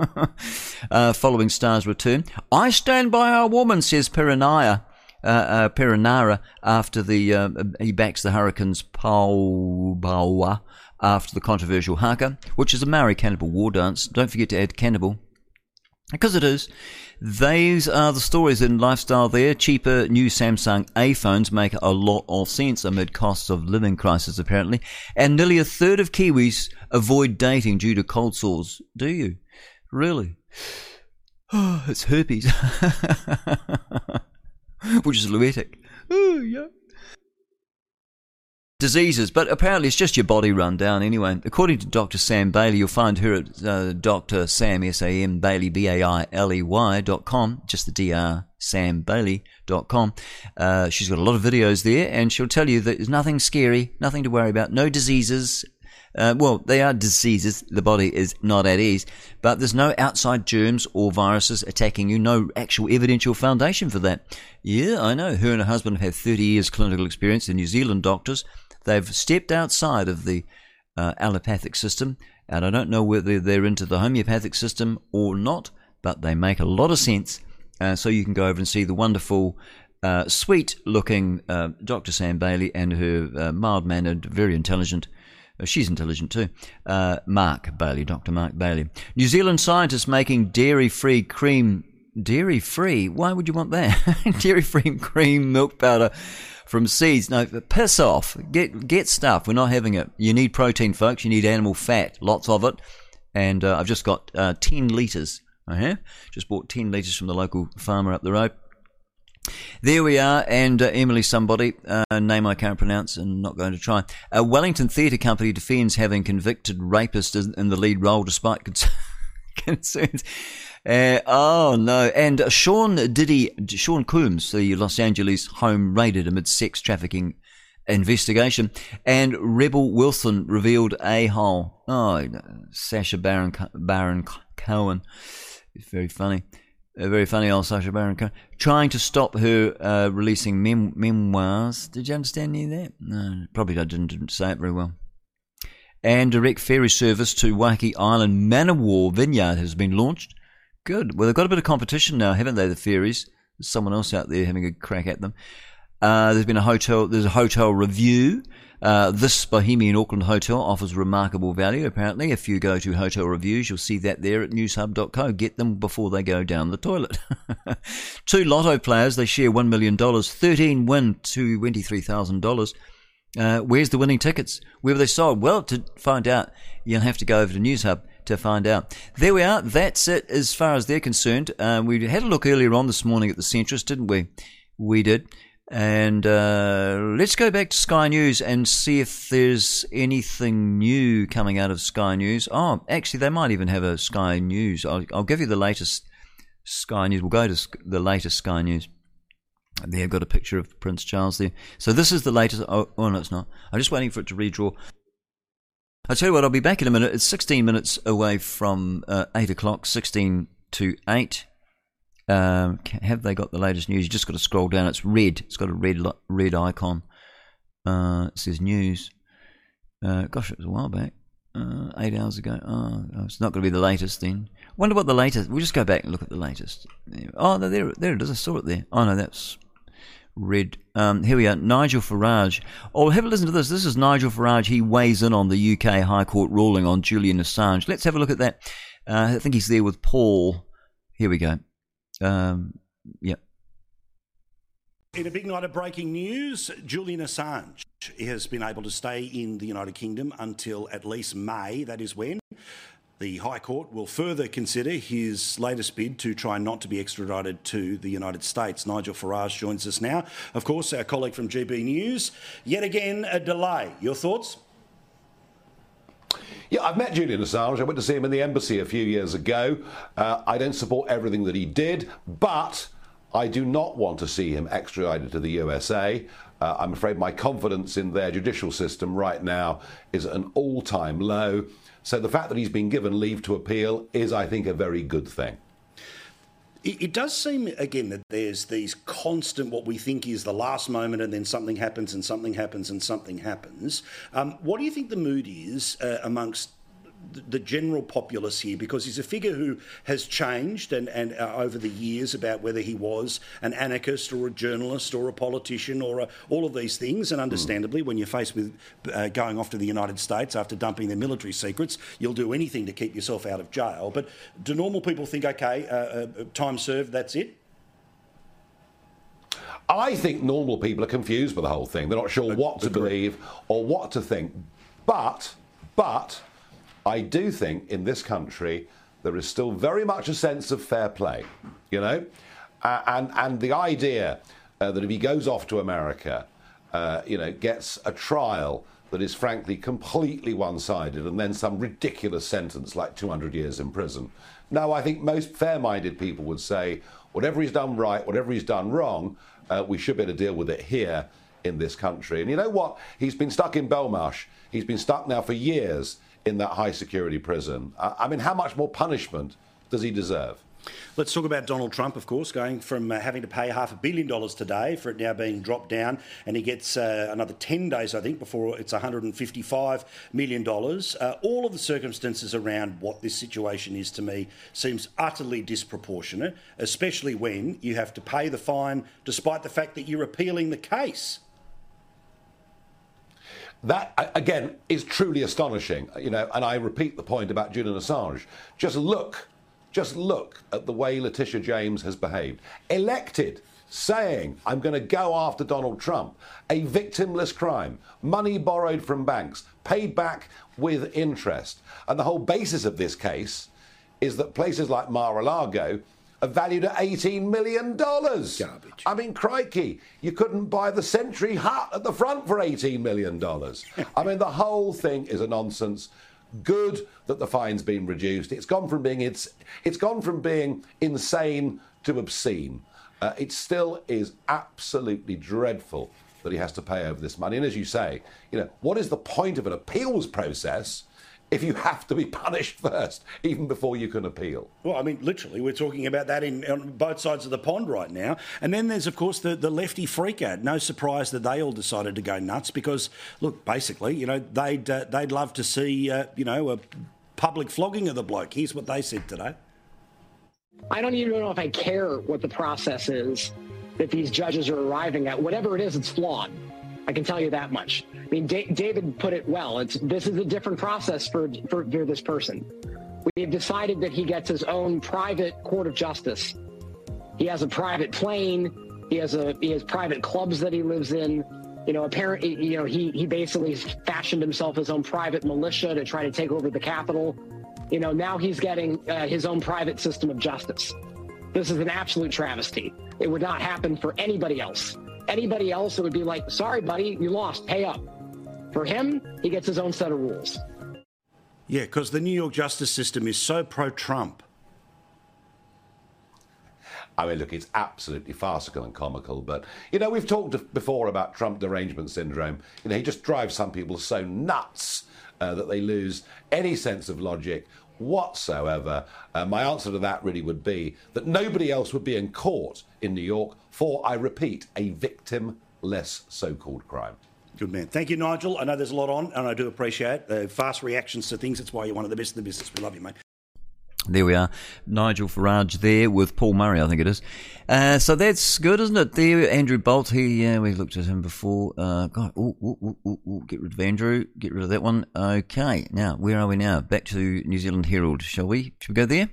uh, following Star's return. I stand by our woman, says Perenaya. Uh, uh, Perenara, after the, uh, he backs the Hurricanes Paubawa after the controversial haka, which is a Maori cannibal war dance. Don't forget to add cannibal, because it is. These are the stories in lifestyle there. Cheaper new Samsung A phones make a lot of sense amid costs of living crisis, apparently. And nearly a third of Kiwis avoid dating due to cold sores. Do you? Really? Oh, it's herpes. Which is luetic. Oh, yeah. Diseases, but apparently it's just your body run down anyway. According to Doctor Sam Bailey, you'll find her at uh, Doctor Sam, S A M, Bailey, B A I L E Y dot com, just the D R, sam bailey dot com. Uh, she's got a lot of videos there, and she'll tell you that there's nothing scary, nothing to worry about, no diseases. Uh, well, they are diseases, the body is not at ease, but there's no outside germs or viruses attacking you, no actual evidential foundation for that. Yeah, I know, her and her husband have had thirty years clinical experience. They're New Zealand doctors. They've stepped outside of the uh, allopathic system, and I don't know whether they're into the homeopathic system or not, but they make a lot of sense. Uh, so you can go over and see the wonderful, uh, sweet-looking uh, Doctor Sam Bailey and her uh, mild-mannered, very intelligent, uh, she's intelligent too, uh, Mark Bailey, Doctor Mark Bailey. New Zealand scientists making dairy-free cream, dairy-free? Why would you want that? Dairy-free cream milk powder from seeds. No, piss off. Get get stuff. We're not having it. You need protein, folks. You need animal fat. Lots of it. And uh, I've just got uh, ten litres. I have. Just bought ten litres from the local farmer up the road. There we are. And uh, Emily somebody, uh, name I can't pronounce and not going to try. A Wellington Theatre Company defends having convicted rapist in the lead role despite cons- concerns. Uh, oh no! And uh, Sean Diddy, Sean Combs, the Los Angeles home raided amid sex trafficking investigation, and Rebel Wilson revealed a hole. Oh, Sacha Baron Baron Cohen, it's very funny, uh, very funny old Sacha Baron Cohen, trying to stop her uh, releasing mem- memoirs. Did you understand any of that? No, probably I didn't, didn't say it very well. And direct ferry service to Waiheke Island Manawar Vineyard has been launched. Good. Well, they've got a bit of competition now, haven't they, the ferries? There's someone else out there having a crack at them. Uh, there's been a hotel, there's a hotel review. Uh, this Bohemian Auckland hotel offers remarkable value, apparently. If you go to hotel reviews, you'll see that there at newshub dot co. Get them before they go down the toilet. Two lotto players, they share one million dollars. thirteen win twenty-three thousand dollars. Uh, where's the winning tickets? Where were they sold? Well, to find out, you'll have to go over to NewsHub to find out. There we are. That's it as far as they're concerned. Um, we had a look earlier on this morning at the Centrist, didn't we? We did. And uh, let's go back to Sky News and see if there's anything new coming out of Sky News. Oh, actually, they might even have a Sky News. I'll, I'll give you the latest Sky News. We'll go to the latest Sky News. They've got a picture of Prince Charles there. So this is the latest. Oh, oh no, it's not. I'm just waiting for it to redraw. I'll tell you what, I'll be back in a minute. It's sixteen minutes away from uh, eight o'clock, sixteen to eight. Um, have they got the latest news? You just got to scroll down. It's red. It's got a red red icon. Uh, it says news. Uh, gosh, it was a while back. Uh, eight hours ago. Oh, it's not going to be the latest then. Wonder what the latest. We'll just go back and look at the latest. Oh, no, there, there it is. I saw it there. Oh no, that's red. Um, here we are. Nigel Farage. Oh, have a listen to this. This is Nigel Farage. He weighs in on the U K High Court ruling on Julian Assange. Let's have a look at that. Uh, I think he's there with Paul. Here we go. Um, yeah. In a big night of breaking news, Julian Assange has been able to stay in the United Kingdom until at least May. That is when the High Court will further consider his latest bid to try not to be extradited to the United States. Nigel Farage joins us now. Of course, our colleague from G B News. Yet again, a delay. Your thoughts? Yeah, I've met Julian Assange. I went to see him in the embassy a few years ago. Uh, I don't support everything that he did, but I do not want to see him extradited to the U S A. Uh, I'm afraid my confidence in their judicial system right now is at an all-time low. So the fact that he's been given leave to appeal is, I think, a very good thing. It does seem, again, that there's these constant, what we think is the last moment, and then something happens and something happens and something happens. Um, what do you think the mood is uh, amongst the general populace here? Because he's a figure who has changed and, and uh, over the years about whether he was an anarchist or a journalist or a politician or a, all of these things. And understandably, mm. when you're faced with uh, going off to the United States after dumping their military secrets, you'll do anything to keep yourself out of jail. But do normal people think, OK, uh, uh, time served, that's it? I think normal people are confused with the whole thing. They're not sure what to believe or what to think. But, but... I do think in this country there is still very much a sense of fair play, you know, uh, and and the idea uh, that if he goes off to America, uh, you know, gets a trial that is frankly completely one-sided and then some ridiculous sentence like two hundred years in prison. No, I think most fair-minded people would say whatever he's done right, whatever he's done wrong, uh, we should be able to deal with it here in this country. And you know what? He's been stuck in Belmarsh. He's been stuck now for years in that high security prison. Uh, I mean, how much more punishment does he deserve? Let's talk about Donald Trump, of course, going from uh, having to pay half a billion dollars today for it now being dropped down, and he gets uh, another ten days, I think, before it's one hundred fifty-five million dollars. Uh, all of the circumstances around what this situation is, to me, seems utterly disproportionate, especially when you have to pay the fine despite the fact that you're appealing the case. That, again, is truly astonishing, you know, and I repeat the point about Julian Assange. Just look, just look at the way Letitia James has behaved. Elected, saying, I'm going to go after Donald Trump. A victimless crime, money borrowed from banks, paid back with interest. And the whole basis of this case is that places like Mar-a-Lago are valued at eighteen million dollars. Garbage. I mean, crikey, you couldn't buy the Century Hut at the front for eighteen million dollars. I mean, the whole thing is a nonsense. Good that the fine's been reduced. It's gone from being it's it's gone from being insane to obscene. Uh, it still is absolutely dreadful that he has to pay over this money. And as you say, you know, what is the point of an appeals process if you have to be punished first, even before you can appeal? Well, I mean, literally, we're talking about that in, on both sides of the pond right now. And then there's, of course, the, the lefty freak out. No surprise that they all decided to go nuts because, look, basically, you know, they'd, uh, they'd love to see, uh, you know, a public flogging of the bloke. Here's what they said today. I don't even know if I care what the process is that these judges are arriving at. Whatever it is, it's flawed. I can tell you that much. I mean, D- David put it well. It's this is a different process for, for for this person. We have decided that he gets his own private court of justice. He has a private plane. He has a he has private clubs that he lives in. You know, apparently, you know, he he basically fashioned himself his own private militia to try to take over the Capitol. You know, now he's getting uh, his own private system of justice. This is an absolute travesty. It would not happen for anybody else. Anybody else, it would be like, sorry, buddy, you lost, pay up. For him, he gets his own set of rules. Yeah, because the New York justice system is so pro-Trump. I mean, look, it's absolutely farcical and comical, but, you know, we've talked before about Trump derangement syndrome. You know, he just drives some people so nuts uh, that they lose any sense of logic whatsoever. Uh, my answer to that really would be that nobody else would be in court in New York for, I repeat, a victimless so-called crime. Good man. Thank you, Nigel. I know there's a lot on, and I do appreciate the fast reactions to things. That's why you're one of the best in the business. We love you, mate. There we are. Nigel Farage there with Paul Murray, I think it is. Uh, so that's good, isn't it? There, Andrew Bolt, he, uh, we looked at him before. Uh, God, ooh, ooh, ooh, ooh, ooh, get rid of Andrew. Get rid of that one. Okay. Now, where are we now? Back to New Zealand Herald, shall we? Should we go there?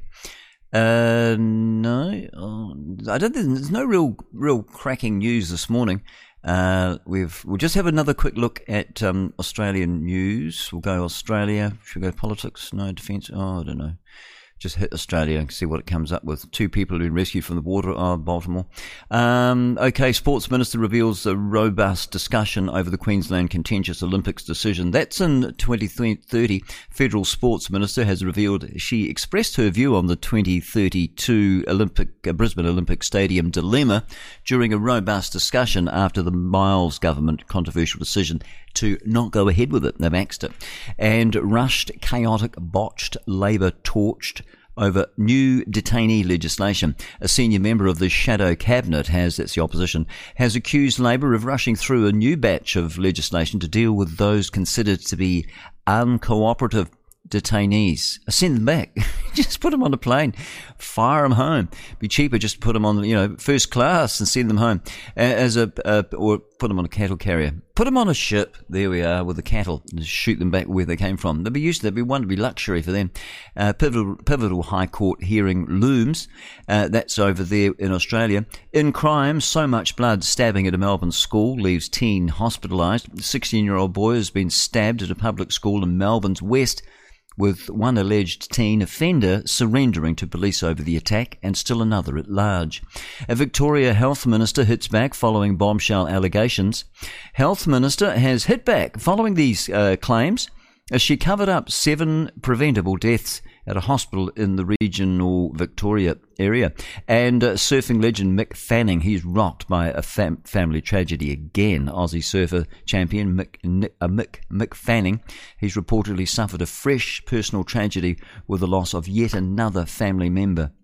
Uh, no. Oh, I don't think there's no real, real cracking news this morning. Uh, we've, we'll just have another quick look at, um, Australian news. We'll go Australia. Should we go politics? No, defence? Oh, I don't know. Just hit Australia and see what it comes up with. Two people who been rescued from the water are Baltimore. Um, okay, Sports Minister reveals a robust discussion over the Queensland contentious Olympics decision. That's in twenty thirty. Federal Sports Minister has revealed she expressed her view on the twenty thirty-two Olympic uh, Brisbane Olympic Stadium dilemma during a robust discussion after the Miles government controversial decision to not go ahead with it. They've axed it. And rushed, chaotic, botched, Labor torched over new detainee legislation. A senior member of the shadow cabinet has, that's the opposition, has accused Labor of rushing through a new batch of legislation to deal with those considered to be uncooperative detainees. Send them back. Just put them on a plane. Fire them home. Be cheaper just to put them on, you know, first class and send them home. As a, uh, or put them on a cattle carrier. Put them on a ship. There we are with the cattle. Just shoot them back where they came from. They'd be used to, they'd be one to be luxury for them. Uh, pivotal, pivotal High Court hearing looms. Uh, that's over there in Australia. In crime, so much blood. Stabbing at a Melbourne school leaves teen hospitalised. The sixteen-year-old boy has been stabbed at a public school in Melbourne's west, with one alleged teen offender surrendering to police over the attack and still another at large. A Victoria Health Minister hits back following bombshell allegations. Health Minister has hit back following these uh, claims as she covered up seven preventable deaths at a hospital in the regional Victoria area. And uh, surfing legend Mick Fanning, he's rocked by a fam- family tragedy again. Aussie surfer champion Mick, Nick, uh, Mick, Mick Fanning, he's reportedly suffered a fresh personal tragedy with the loss of yet another family member.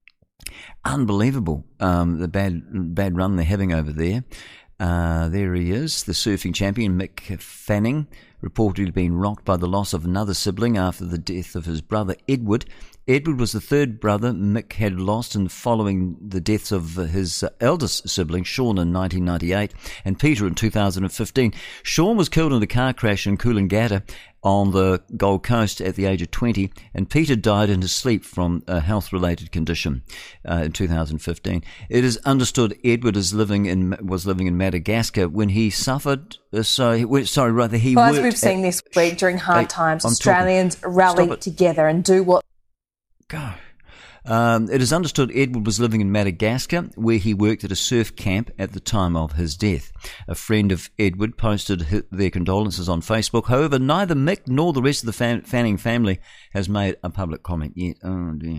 Unbelievable, um, the bad bad run they're having over there. Uh, there he is, the surfing champion Mick Fanning, reportedly been rocked by the loss of another sibling after the death of his brother Edward. Edward was the third brother Mick had lost in following the deaths of his eldest sibling, Sean, in nineteen ninety-eight, and Peter in two thousand fifteen. Sean was killed in a car crash in Coolangatta on the Gold Coast at the age of twenty, and Peter died in his sleep from a health-related condition uh, in two thousand fifteen. It is understood Edward is living in was living in Madagascar when he suffered. Uh, sorry, sorry, rather he. Well, worked as we've seen at, this week during hard hey, times, I'm Australians talking. rally together and do what. Go. Um, it is understood Edward was living in Madagascar, where he worked at a surf camp at the time of his death. A friend of Edward posted their condolences on Facebook. However, neither Mick nor the rest of the Fan- Fanning family has made a public comment yet. Oh, dear.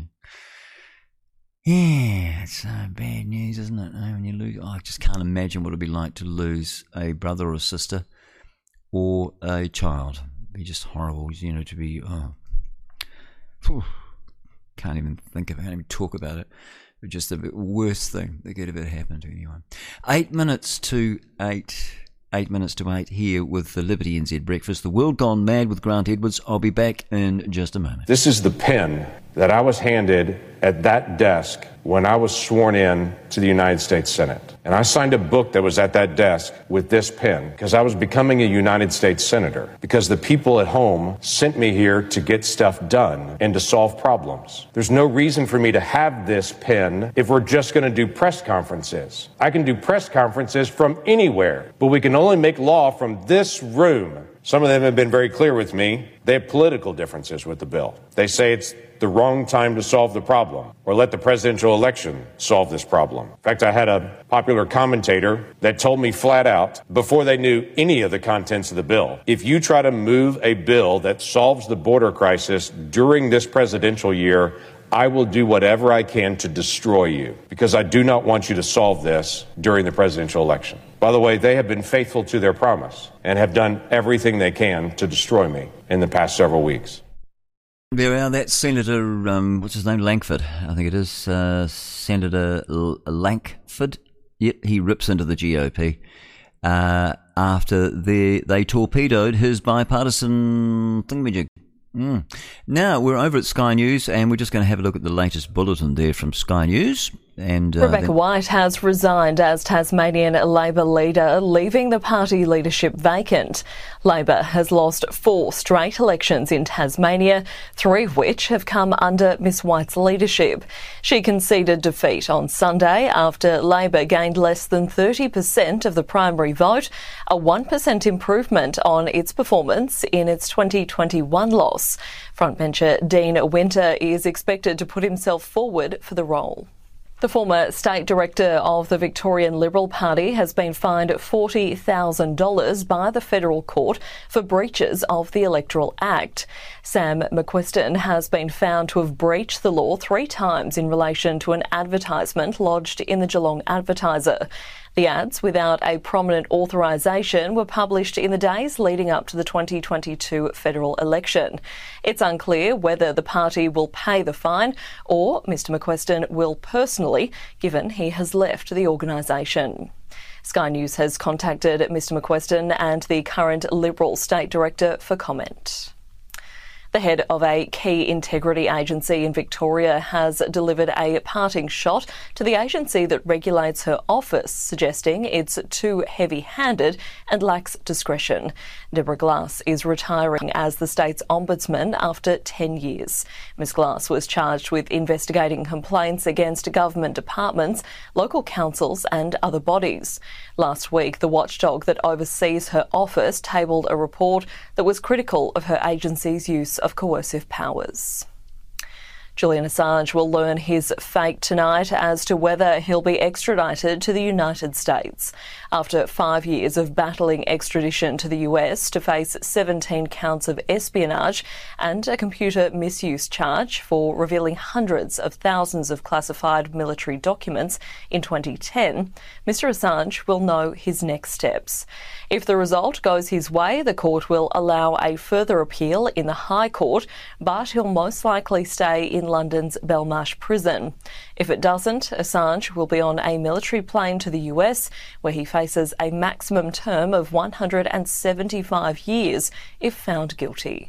Yeah, it's uh, bad news, isn't it? When you lose, oh, I just can't imagine what it would be like to lose a brother or a sister or a child. It'd be just horrible, you know, to be... Oh. Whew. Can't even think of it, can't even talk about it. It's just the worst thing that could ever happen to anyone. Eight minutes to eight. Eight minutes to eight here with the Liberty N Z Breakfast. The world gone mad with Grant Edwards. I'll be back in just a moment. This is the pen that I was handed at that desk when I was sworn in to the United States Senate. And I signed a book that was at that desk with this pen because I was becoming a United States Senator, because the people at home sent me here to get stuff done and to solve problems. There's no reason for me to have this pen if we're just going to do press conferences. I can do press conferences from anywhere, but we can only make law from this room. Some of them have been very clear with me. They have political differences with the bill. They say it's the wrong time to solve the problem, or let the presidential election solve this problem. In fact, I had a popular commentator that told me flat out, before they knew any of the contents of the bill, if you try to move a bill that solves the border crisis during this presidential year, I will do whatever I can to destroy you, because I do not want you to solve this during the presidential election. By the way, they have been faithful to their promise and have done everything they can to destroy me in the past several weeks. There we are. That's Senator, um, what's his name? Langford. I think it is. Uh, Senator L- Langford. Yep, he rips into the G O P uh, after they, they torpedoed his bipartisan thingamajig. Mm. Now, we're over at Sky News, and we're just going to have a look at the latest bulletin there from Sky News. And uh, Rebecca then- White has resigned as Tasmanian Labor leader, leaving the party leadership vacant. Labor has lost four straight elections in Tasmania, three of which have come under Miss White's leadership. She conceded defeat on Sunday after Labor gained less than thirty percent of the primary vote, a one percent improvement on its performance in its twenty twenty-one loss. Frontbencher Dean Winter is expected to put himself forward for the role. The former state director of the Victorian Liberal Party has been fined forty thousand dollars by the federal court for breaches of the Electoral Act. Sam McQuiston has been found to have breached the law three times in relation to an advertisement lodged in the Geelong Advertiser. The ads, without a prominent authorisation, were published in the days leading up to the twenty twenty-two federal election. It's unclear whether the party will pay the fine or Mr McQuiston will personally, given he has left the organisation. Sky News has contacted Mister McQuiston and the current Liberal State Director for comment. The head of a key integrity agency in Victoria has delivered a parting shot to the agency that regulates her office, suggesting it's too heavy-handed and lacks discretion. Deborah Glass is retiring as the state's ombudsman after ten years. Miz Glass was charged with investigating complaints against government departments, local councils and other bodies. Last week, the watchdog that oversees her office tabled a report that was critical of her agency's use of coercive powers. Julian Assange will learn his fate tonight as to whether he'll be extradited to the United States. After five years of battling extradition to the U S to face seventeen counts of espionage and a computer misuse charge for revealing hundreds of thousands of classified military documents in twenty ten, Mister Assange will know his next steps. If the result goes his way, the court will allow a further appeal in the High Court, but he'll most likely stay in London's Belmarsh prison. If it doesn't, Assange will be on a military plane to the U S, where he faces a maximum term of one hundred seventy-five years if found guilty.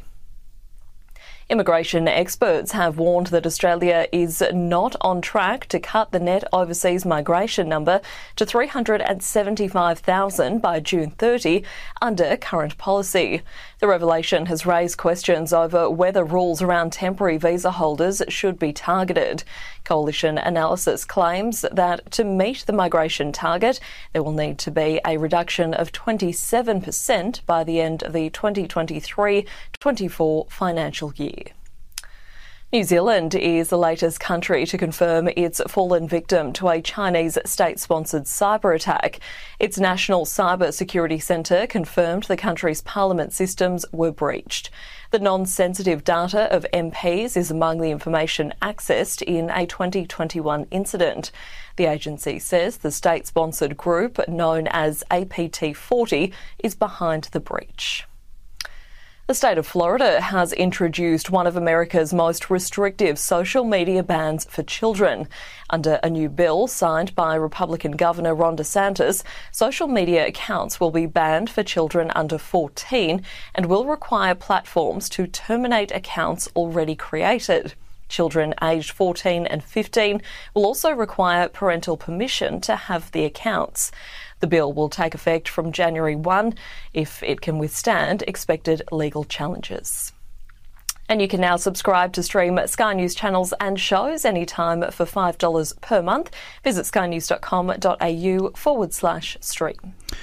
Immigration experts have warned that Australia is not on track to cut the net overseas migration number to three hundred seventy-five thousand by June thirtieth under current policy. The revelation has raised questions over whether rules around temporary visa holders should be targeted. Coalition Analysis claims that to meet the migration target, there will need to be a reduction of twenty-seven percent by the end of the twenty twenty-three twenty-four financial year. New Zealand is the latest country to confirm it's fallen victim to a Chinese state-sponsored cyber attack. Its National Cyber Security Centre confirmed the country's parliament systems were breached. The non-sensitive data of M Ps is among the information accessed in a twenty twenty-one incident. The agency says the state-sponsored group, known as A P T forty, is behind the breach. The state of Florida has introduced one of America's most restrictive social media bans for children. Under a new bill signed by Republican Governor Ron DeSantis, social media accounts will be banned for children under fourteen and will require platforms to terminate accounts already created. Children aged fourteen and fifteen will also require parental permission to have the accounts. The bill will take effect from January first if it can withstand expected legal challenges. And you can now subscribe to stream Sky News channels and shows anytime for five dollars per month. Visit skynews.com.au forward slash stream.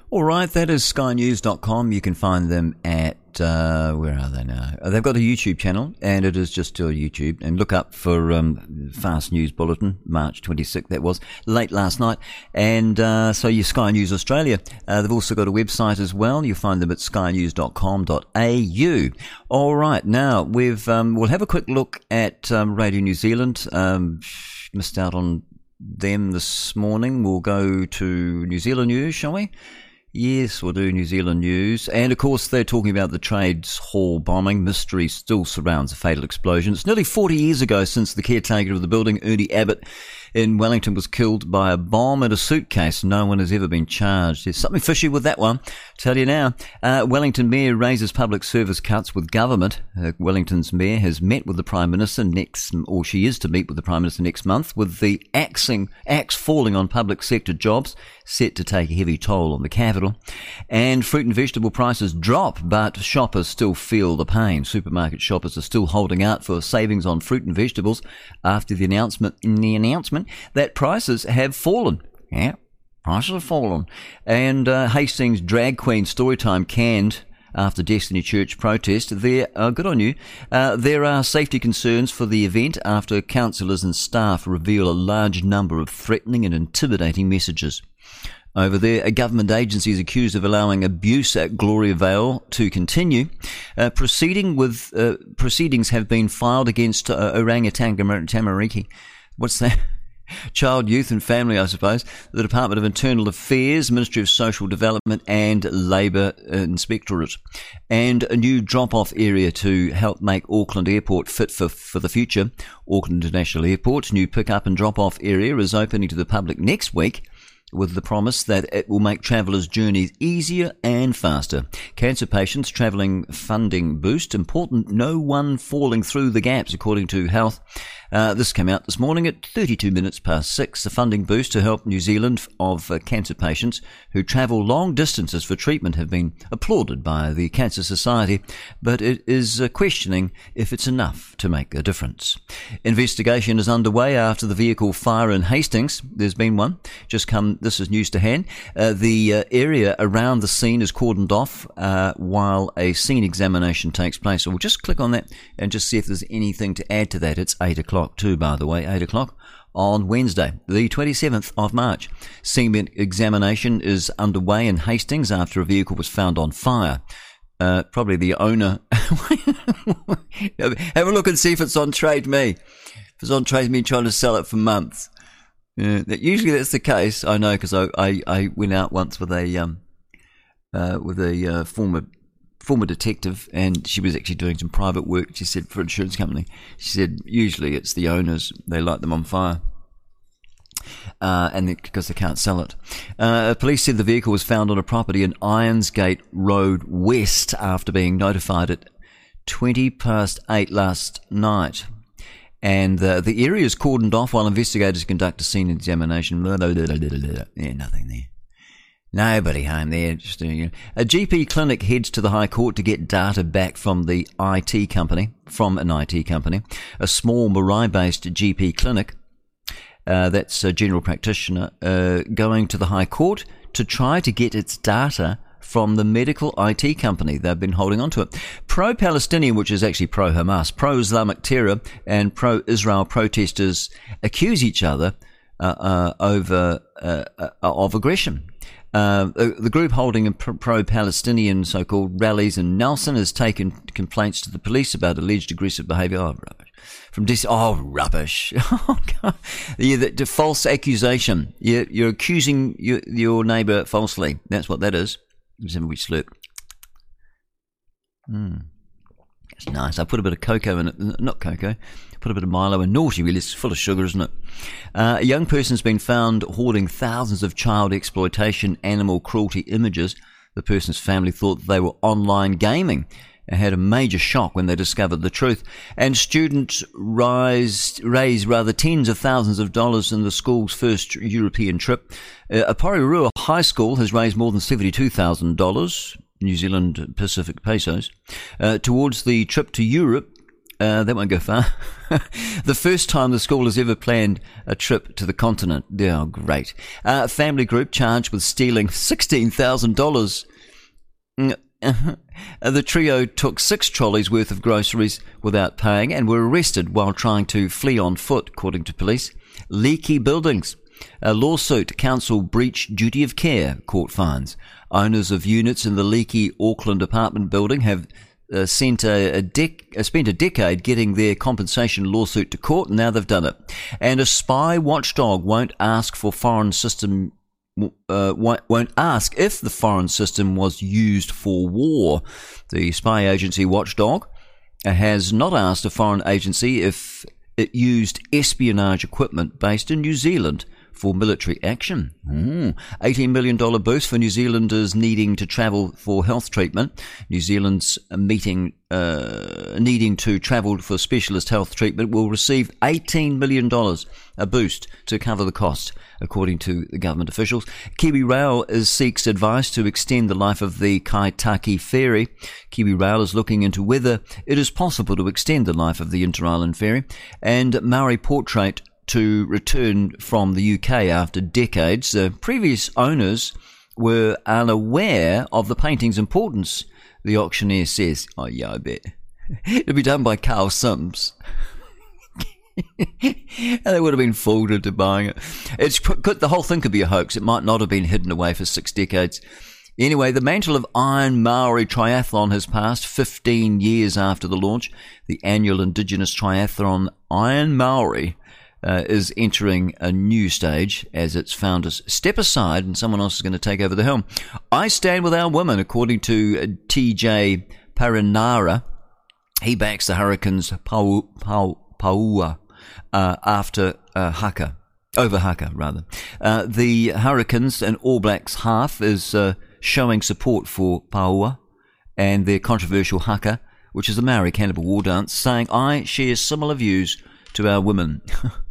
All right, that is sky news dot com. You can find them at, uh, where are they now? Uh, they've got a YouTube channel, and it is just still YouTube. And look up for um, Fast News Bulletin, March twenty-sixth, that was, late last night. And uh, so your Sky News Australia. Uh, they've also got a website as well. You'll find them at sky news dot com dot a u. All right, now we've um, we'll have a quick look at um, Radio New Zealand. Um, missed out on them this morning. We'll go to New Zealand News, shall we? Yes, we'll do New Zealand News. And, of course, they're talking about the Trades Hall bombing. Mystery still surrounds a fatal explosion. It's nearly forty years ago since the caretaker of the building, Ernie Abbott, in Wellington was killed by a bomb in a suitcase. No one has ever been charged. There's something fishy with that one. Tell you now. Uh, Wellington Mayor raises public service cuts with government. Uh, Wellington's Mayor has met with the Prime Minister next, or she is to meet with the Prime Minister next month, with the axing, axe falling on public sector jobs set to take a heavy toll on the capital. And fruit and vegetable prices drop, but shoppers still feel the pain. Supermarket shoppers are still holding out for savings on fruit and vegetables after the announcement, in the announcement that prices have fallen. Yeah, prices have fallen. And uh, Hastings drag queen storytime canned after Destiny Church protest. There, uh, good on you. Uh, there are safety concerns for the event after councillors and staff reveal a large number of threatening and intimidating messages. Over there, a government agency is accused of allowing abuse at Gloria Vale to continue. Uh, proceeding with uh, proceedings have been filed against uh, Orangutan Tamariki. What's that? Child, Youth and Family, I suppose. The Department of Internal Affairs, Ministry of Social Development and Labour Inspectorate. And a new drop-off area to help make Auckland Airport fit for, for the future. Auckland International Airport's new pick-up and drop-off area is opening to the public next week, with the promise that it will make travellers' journeys easier and faster. Cancer patients travelling funding boost. Important, no one falling through the gaps, according to Health. Uh, this came out this morning at thirty-two minutes past six. The funding boost to help New Zealand of uh, cancer patients who travel long distances for treatment have been applauded by the Cancer Society, but it is uh, questioning if it's enough to make a difference. Investigation is underway after the vehicle fire in Hastings. There's been one. Just come, this is news to hand. Uh, the uh, area around the scene is cordoned off uh, while a scene examination takes place. So we'll just click on that and just see if there's anything to add to that. It's eight o'clock. Too, by the way, eight o'clock on Wednesday, the twenty-seventh of March. Scene examination is underway in Hastings after a vehicle was found on fire. Uh, probably the owner. Have a look and see if it's on Trade Me. If it's on Trade Me, trying to sell it for months. Uh, that usually that's the case. I know because I, I I went out once with a um uh with a uh, former. former detective, and she was actually doing some private work, she said, for an insurance company. She said usually it's the owners, they light them on fire, uh, and because they can't sell it. Uh, police said the vehicle was found on a property in Ironsgate Road West after being notified at twenty past eight last night. And uh, the area is cordoned off while investigators conduct a scene examination. Yeah, nothing there. Nobody home there. Just, you know. A G P clinic heads to the High Court to get data back from the I T company, from an I T company. A small Marai-based G P clinic, uh, that's a general practitioner, uh, going to the High Court to try to get its data from the medical I T company. They've been holding on to it. Pro-Palestinian, which is actually pro-Hamas, pro-Islamic terror and pro-Israel protesters accuse each other uh, uh, over uh, uh, of aggression. Uh, the, the group holding a pro-Palestinian so-called rallies in Nelson has taken complaints to the police about alleged aggressive behaviour. Oh, rubbish. From dis- oh, rubbish. Oh, God. The, the, the false accusation. You're, you're accusing your, your neighbour falsely. That's what that is. Remember we slurp. Mm. It's nice. I put a bit of cocoa in it. Not cocoa. Put a bit of Milo in. Naughty, really. It's full of sugar, isn't it? Uh, a young person's been found hoarding thousands of child exploitation, animal cruelty images. The person's family thought they were online gaming and had a major shock when they discovered the truth. And students raised, raised rather tens of thousands of dollars in the school's first European trip. Uh, Porirua High School has raised more than seventy-two thousand dollars, New Zealand Pacific pesos, uh, towards the trip to Europe Uh, that won't go far. The first time the school has ever planned a trip to the continent. Oh, great. Uh, family group charged with stealing sixteen thousand dollars. The trio took six trolleys worth of groceries without paying and were arrested while trying to flee on foot, according to police. Leaky buildings. A lawsuit, council breach duty of care, court finds. Owners of units in the leaky Auckland apartment building have uh, sent a, a dec- uh, spent a decade getting their compensation lawsuit to court, and now they've done it. And a spy watchdog won't ask for foreign system Uh, won't ask if the foreign system was used for war. The spy agency Watchdog has not asked a foreign agency if it used espionage equipment based in New Zealand for military action. Mm. eighteen million dollars boost for New Zealanders needing to travel for health treatment. New Zealand's meeting uh, needing to travel for specialist health treatment will receive eighteen million dollars, a boost to cover the cost, according to the government officials. Kiwi Rail is, seeks advice to extend the life of the Kaitaki ferry. Kiwi Rail is looking into whether it is possible to extend the life of the Inter-Island ferry. And Maori Portrait to return from the U K after decades. Uh, previous owners were unaware of the painting's importance, the auctioneer says. Oh, yeah, I bet. It'll be done by Carl Sims. And they would have been fooled into buying it. It's could, the whole thing could be a hoax. It might not have been hidden away for six decades. Anyway, the mantle of Iron Maori Triathlon has passed fifteen years after the launch. The annual Indigenous Triathlon Iron Maori uh, is entering a new stage as its founders step aside and someone else is going to take over the helm. I stand with our women, according to T J Parinara. He backs the Hurricanes Pau, Pau, Paua uh, after uh, Haka, over Haka rather. Uh, the Hurricanes and All Blacks half is uh, showing support for Paua and their controversial Haka, which is the Maori cannibal war dance, saying, I share similar views to our women.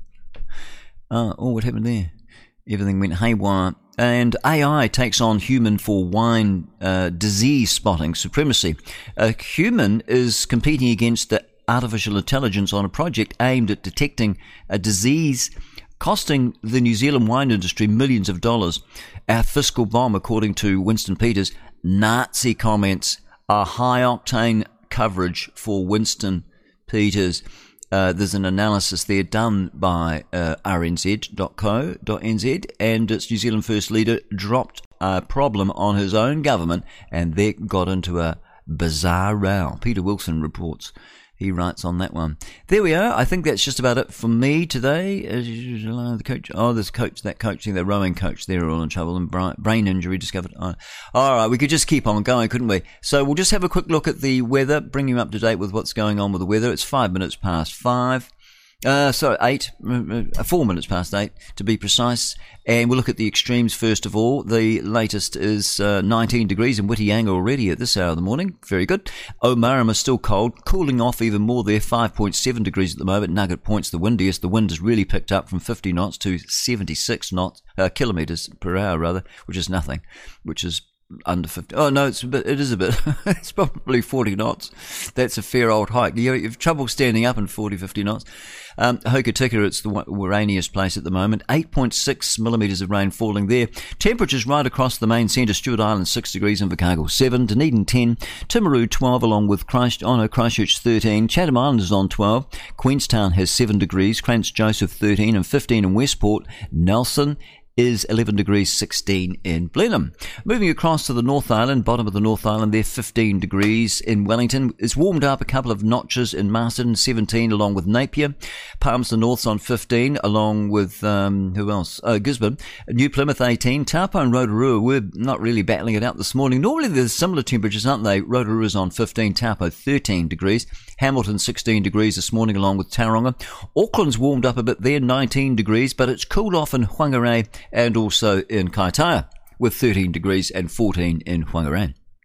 uh, oh, what happened there? Everything went haywire. And A I takes on human for wine uh, disease spotting supremacy. A human is competing against the artificial intelligence on a project aimed at detecting a disease costing the New Zealand wine industry millions of dollars. Our fiscal bomb, according to Winston Peters. Nazi comments are high-octane coverage for Winston Peters. Uh, there's an analysis there done by uh, r n z dot co dot n z, and its New Zealand First Leader dropped a problem on his own government, and they got into a bizarre row. Peter Wilson reports. He writes on that one. There we are. I think that's just about it for me today. The coach. Oh, there's coach. That coach, the rowing coach. They're all in trouble and brain injury discovered. Oh. All right, we could just keep on going, couldn't we? So we'll just have a quick look at the weather, bring you up to date with what's going on with the weather. It's five minutes past five. Uh, so eight, uh, four minutes past eight to be precise. And we'll look at the extremes first of all. The latest is uh, nineteen degrees in Whitianga already at this hour of the morning. Very good. Omarama still cold, cooling off even more there. five point seven degrees at the moment. Nugget Point's the windiest. The wind has really picked up from fifty knots to seventy-six knots, uh, kilometres per hour rather, which is nothing, which is under fifty. Oh no, it's a bit, it is a bit. It's probably forty knots. That's a fair old hike. You have trouble standing up in forty, fifty knots. Um, Hokitika, it's the rainiest place at the moment. eight point six millimetres of rain falling there. Temperatures right across the main centre. Stewart Island six degrees, Invercargill seven, Dunedin ten, Timaru twelve, along with Christ, oh no, Christchurch thirteen. Chatham Island is on twelve. Queenstown has seven degrees. Crantz Joseph thirteen and fifteen in Westport. Nelson is eleven degrees, sixteen in Blenheim. Moving across to the North Island, bottom of the North Island there, fifteen degrees in Wellington. It's warmed up a couple of notches in Marsden, seventeen along with Napier. Palmerston North's on fifteen along with, um, who else? Oh, Gisborne. New Plymouth eighteen. Taupo and Rotorua, we're not really battling it out this morning. Normally there's similar temperatures, aren't they? Rotorua's on fifteen, Taupo thirteen degrees. Hamilton sixteen degrees this morning along with Tauranga. Auckland's warmed up a bit there, nineteen degrees, but it's cooled off in Whangarei and also in Kaitaia with thirteen degrees and fourteen in Whangarei.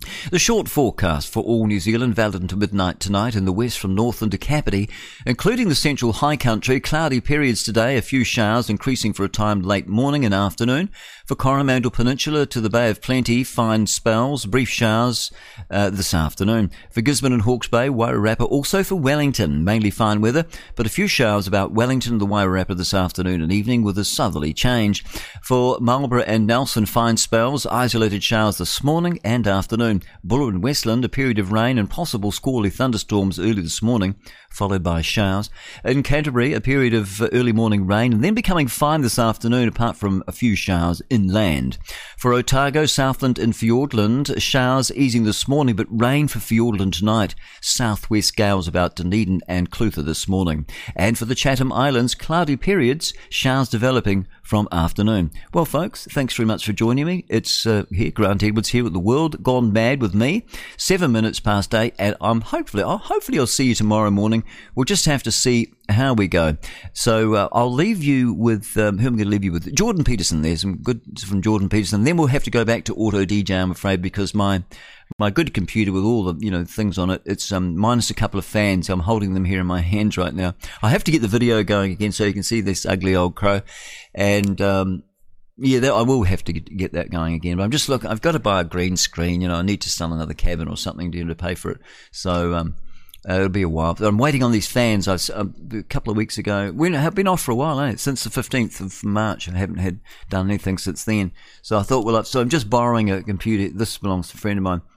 The short forecast for all New Zealand, valid until midnight tonight in the west from Northland to Kapiti, including the central high country. Cloudy periods today, a few showers increasing for a time late morning and afternoon. For Coromandel Peninsula to the Bay of Plenty, fine spells, brief showers uh, this afternoon. For Gisborne and Hawke's Bay, Wairarapa, also for Wellington, mainly fine weather, but a few showers about Wellington and the Wairarapa this afternoon and evening with a southerly change. For Marlborough and Nelson, fine spells, isolated showers this morning and afternoon. Buller and Westland, a period of rain and possible squally thunderstorms early this morning, followed by showers. In Canterbury, a period of early morning rain and then becoming fine this afternoon, apart from a few showers inland. For Otago, Southland and Fiordland, showers easing this morning, but rain for Fiordland tonight. Southwest gales about Dunedin and Clutha this morning. And for the Chatham Islands, cloudy periods, showers developing from afternoon. Well, folks, thanks very much for joining me. It's uh, here, Grant Edwards here with The World Gone Mad with me. Seven minutes past eight, and I'm hopefully, I'll, hopefully I'll see you tomorrow morning. We'll just have to see how we go. So uh, I'll leave you with, um, who am I going to leave you with? Jordan Peterson. There's some good from Jordan Peterson. Then we'll have to go back to Auto D J, I'm afraid, because my my good computer with all the, you know, things on it, it's um, minus a couple of fans. I'm holding them here in my hands right now. I have to get the video going again so you can see this ugly old crow. And um, yeah, that, I will have to get, get that going again. But I'm just looking, I've got to buy a green screen. You know, I need to sell another cabin or something to, to pay for it. So um, uh, it'll be a while. But I'm waiting on these fans. I've, uh, a couple of weeks ago, we have been off for a while, eh? Since the fifteenth of March. I haven't had done anything since then. So I thought, well, so I'm just borrowing a computer. This belongs to a friend of mine.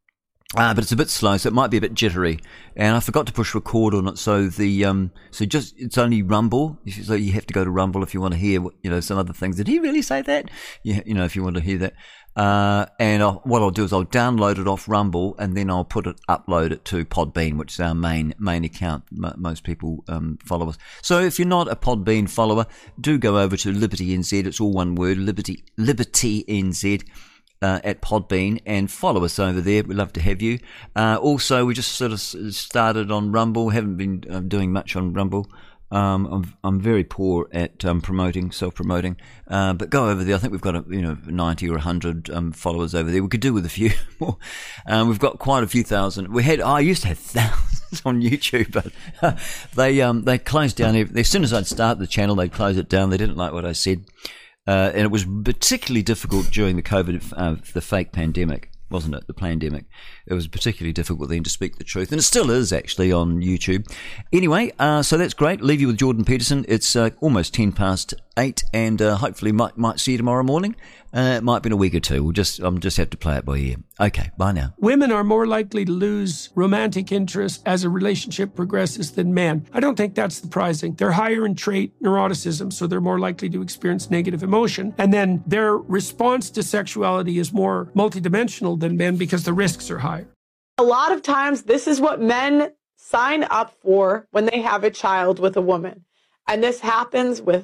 Ah, but it's a bit slow, so it might be a bit jittery. And I forgot to push record on it, so the um, so just it's only Rumble. So you have to go to Rumble if you want to hear, you know, some other things. Did he really say that? Yeah, you know, if you want to hear that. Uh, and I'll, what I'll do is I'll download it off Rumble, and then I'll put it, upload it to Podbean, which is our main main account. M- most people um, follow us. So if you're not a Podbean follower, do go over to Liberty N Z. It's all one word, Liberty Liberty N Z. Uh, at Podbean, and follow us over there. We'd love to have you. Uh, also, we just sort of started on Rumble. Haven't been uh, doing much on Rumble. Um, I'm I'm very poor at um, promoting, self-promoting. Uh, but go over there. I think we've got a, you know ninety or a hundred um, followers over there. We could do with a few more. Um, we've got quite a few thousand. We had. Oh, I used to have thousands on YouTube, but they um they closed down. Every, as soon as I'd start the channel, they'd close it down. They didn't like what I said. Uh, and it was particularly difficult during the COVID, uh, the fake pandemic, wasn't it? The pandemic. It was particularly difficult then to speak the truth. And it still is, actually, on YouTube. Anyway, uh, so that's great. Leave you with Jordan Peterson. It's uh, almost ten past eight, and uh, hopefully might might see you tomorrow morning. Uh, it might be in a week or two. We'll just um, just have to play it by ear. Okay, bye now. Women are more likely to lose romantic interest as a relationship progresses than men. I don't think that's surprising. They're higher in trait neuroticism, so they're more likely to experience negative emotion. And then their response to sexuality is more multidimensional than men because the risks are higher. A lot of times, this is what men sign up for when they have a child with a woman. And this happens with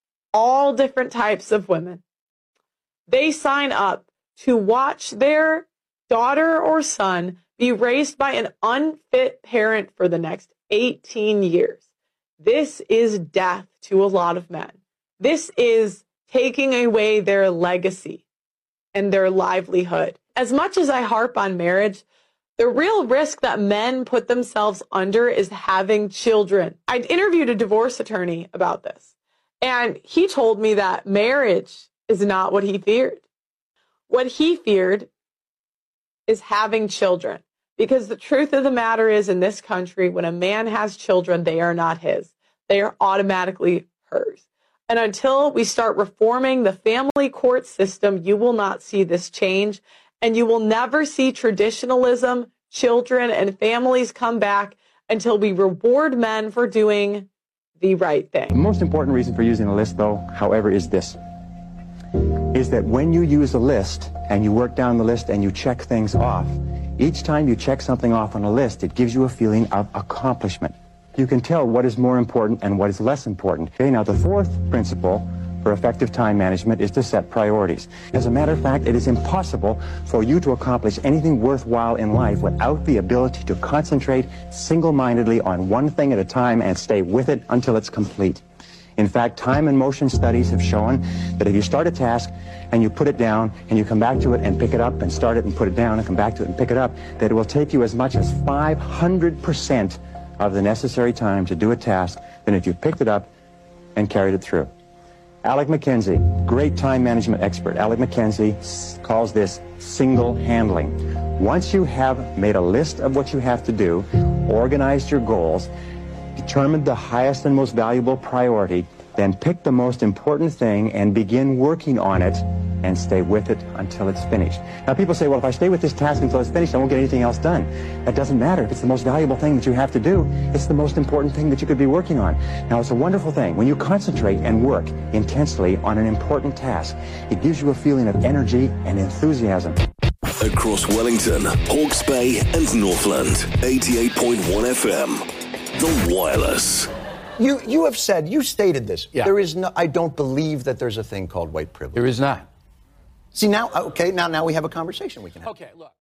all different types of women. They sign up to watch their daughter or son be raised by an unfit parent for the next eighteen years. This is death to a lot of men. This is taking away their legacy and their livelihood. As much as I harp on marriage, the real risk that men put themselves under is having children. I interviewed a divorce attorney about this, and he told me that marriage is not what he feared. What he feared is having children, because the truth of the matter is, in this country, when a man has children, they are not his. They are automatically hers. And until we start reforming the family court system, you will not see this change. And you will never see traditionalism, children, and families come back until we reward men for doing the right thing. The most important reason for using a list, though, however, is this. Is that when you use a list and you work down the list and you check things off, each time you check something off on a list, it gives you a feeling of accomplishment. You can tell what is more important and what is less important. Okay, now the fourth principle for effective time management is to set priorities. As a matter of fact, it is impossible for you to accomplish anything worthwhile in life without the ability to concentrate single-mindedly on one thing at a time and stay with it until it's complete. In fact, time and motion studies have shown that if you start a task and you put it down and you come back to it and pick it up and start it and put it down and come back to it and pick it up, that it will take you as much as five hundred percent of the necessary time to do a task than if you picked it up and carried it through. Alec McKenzie, great time management expert. Alec McKenzie calls this single handling. Once you have made a list of what you have to do, organized your goals, determined the highest and most valuable priority, then pick the most important thing and begin working on it and stay with it until it's finished. Now people say, well, if I stay with this task until it's finished, I won't get anything else done. That doesn't matter. If it's the most valuable thing that you have to do, it's the most important thing that you could be working on. Now it's a wonderful thing. When you concentrate and work intensely on an important task, it gives you a feeling of energy and enthusiasm. Across Wellington, Hawke's Bay and Northland, eighty-eight point one F M. The Wireless. You you have said, you stated this. Yeah. There is no, I don't believe that there's a thing called white privilege. There is not. See, now, okay, now, now we have a conversation we can have. Okay, look.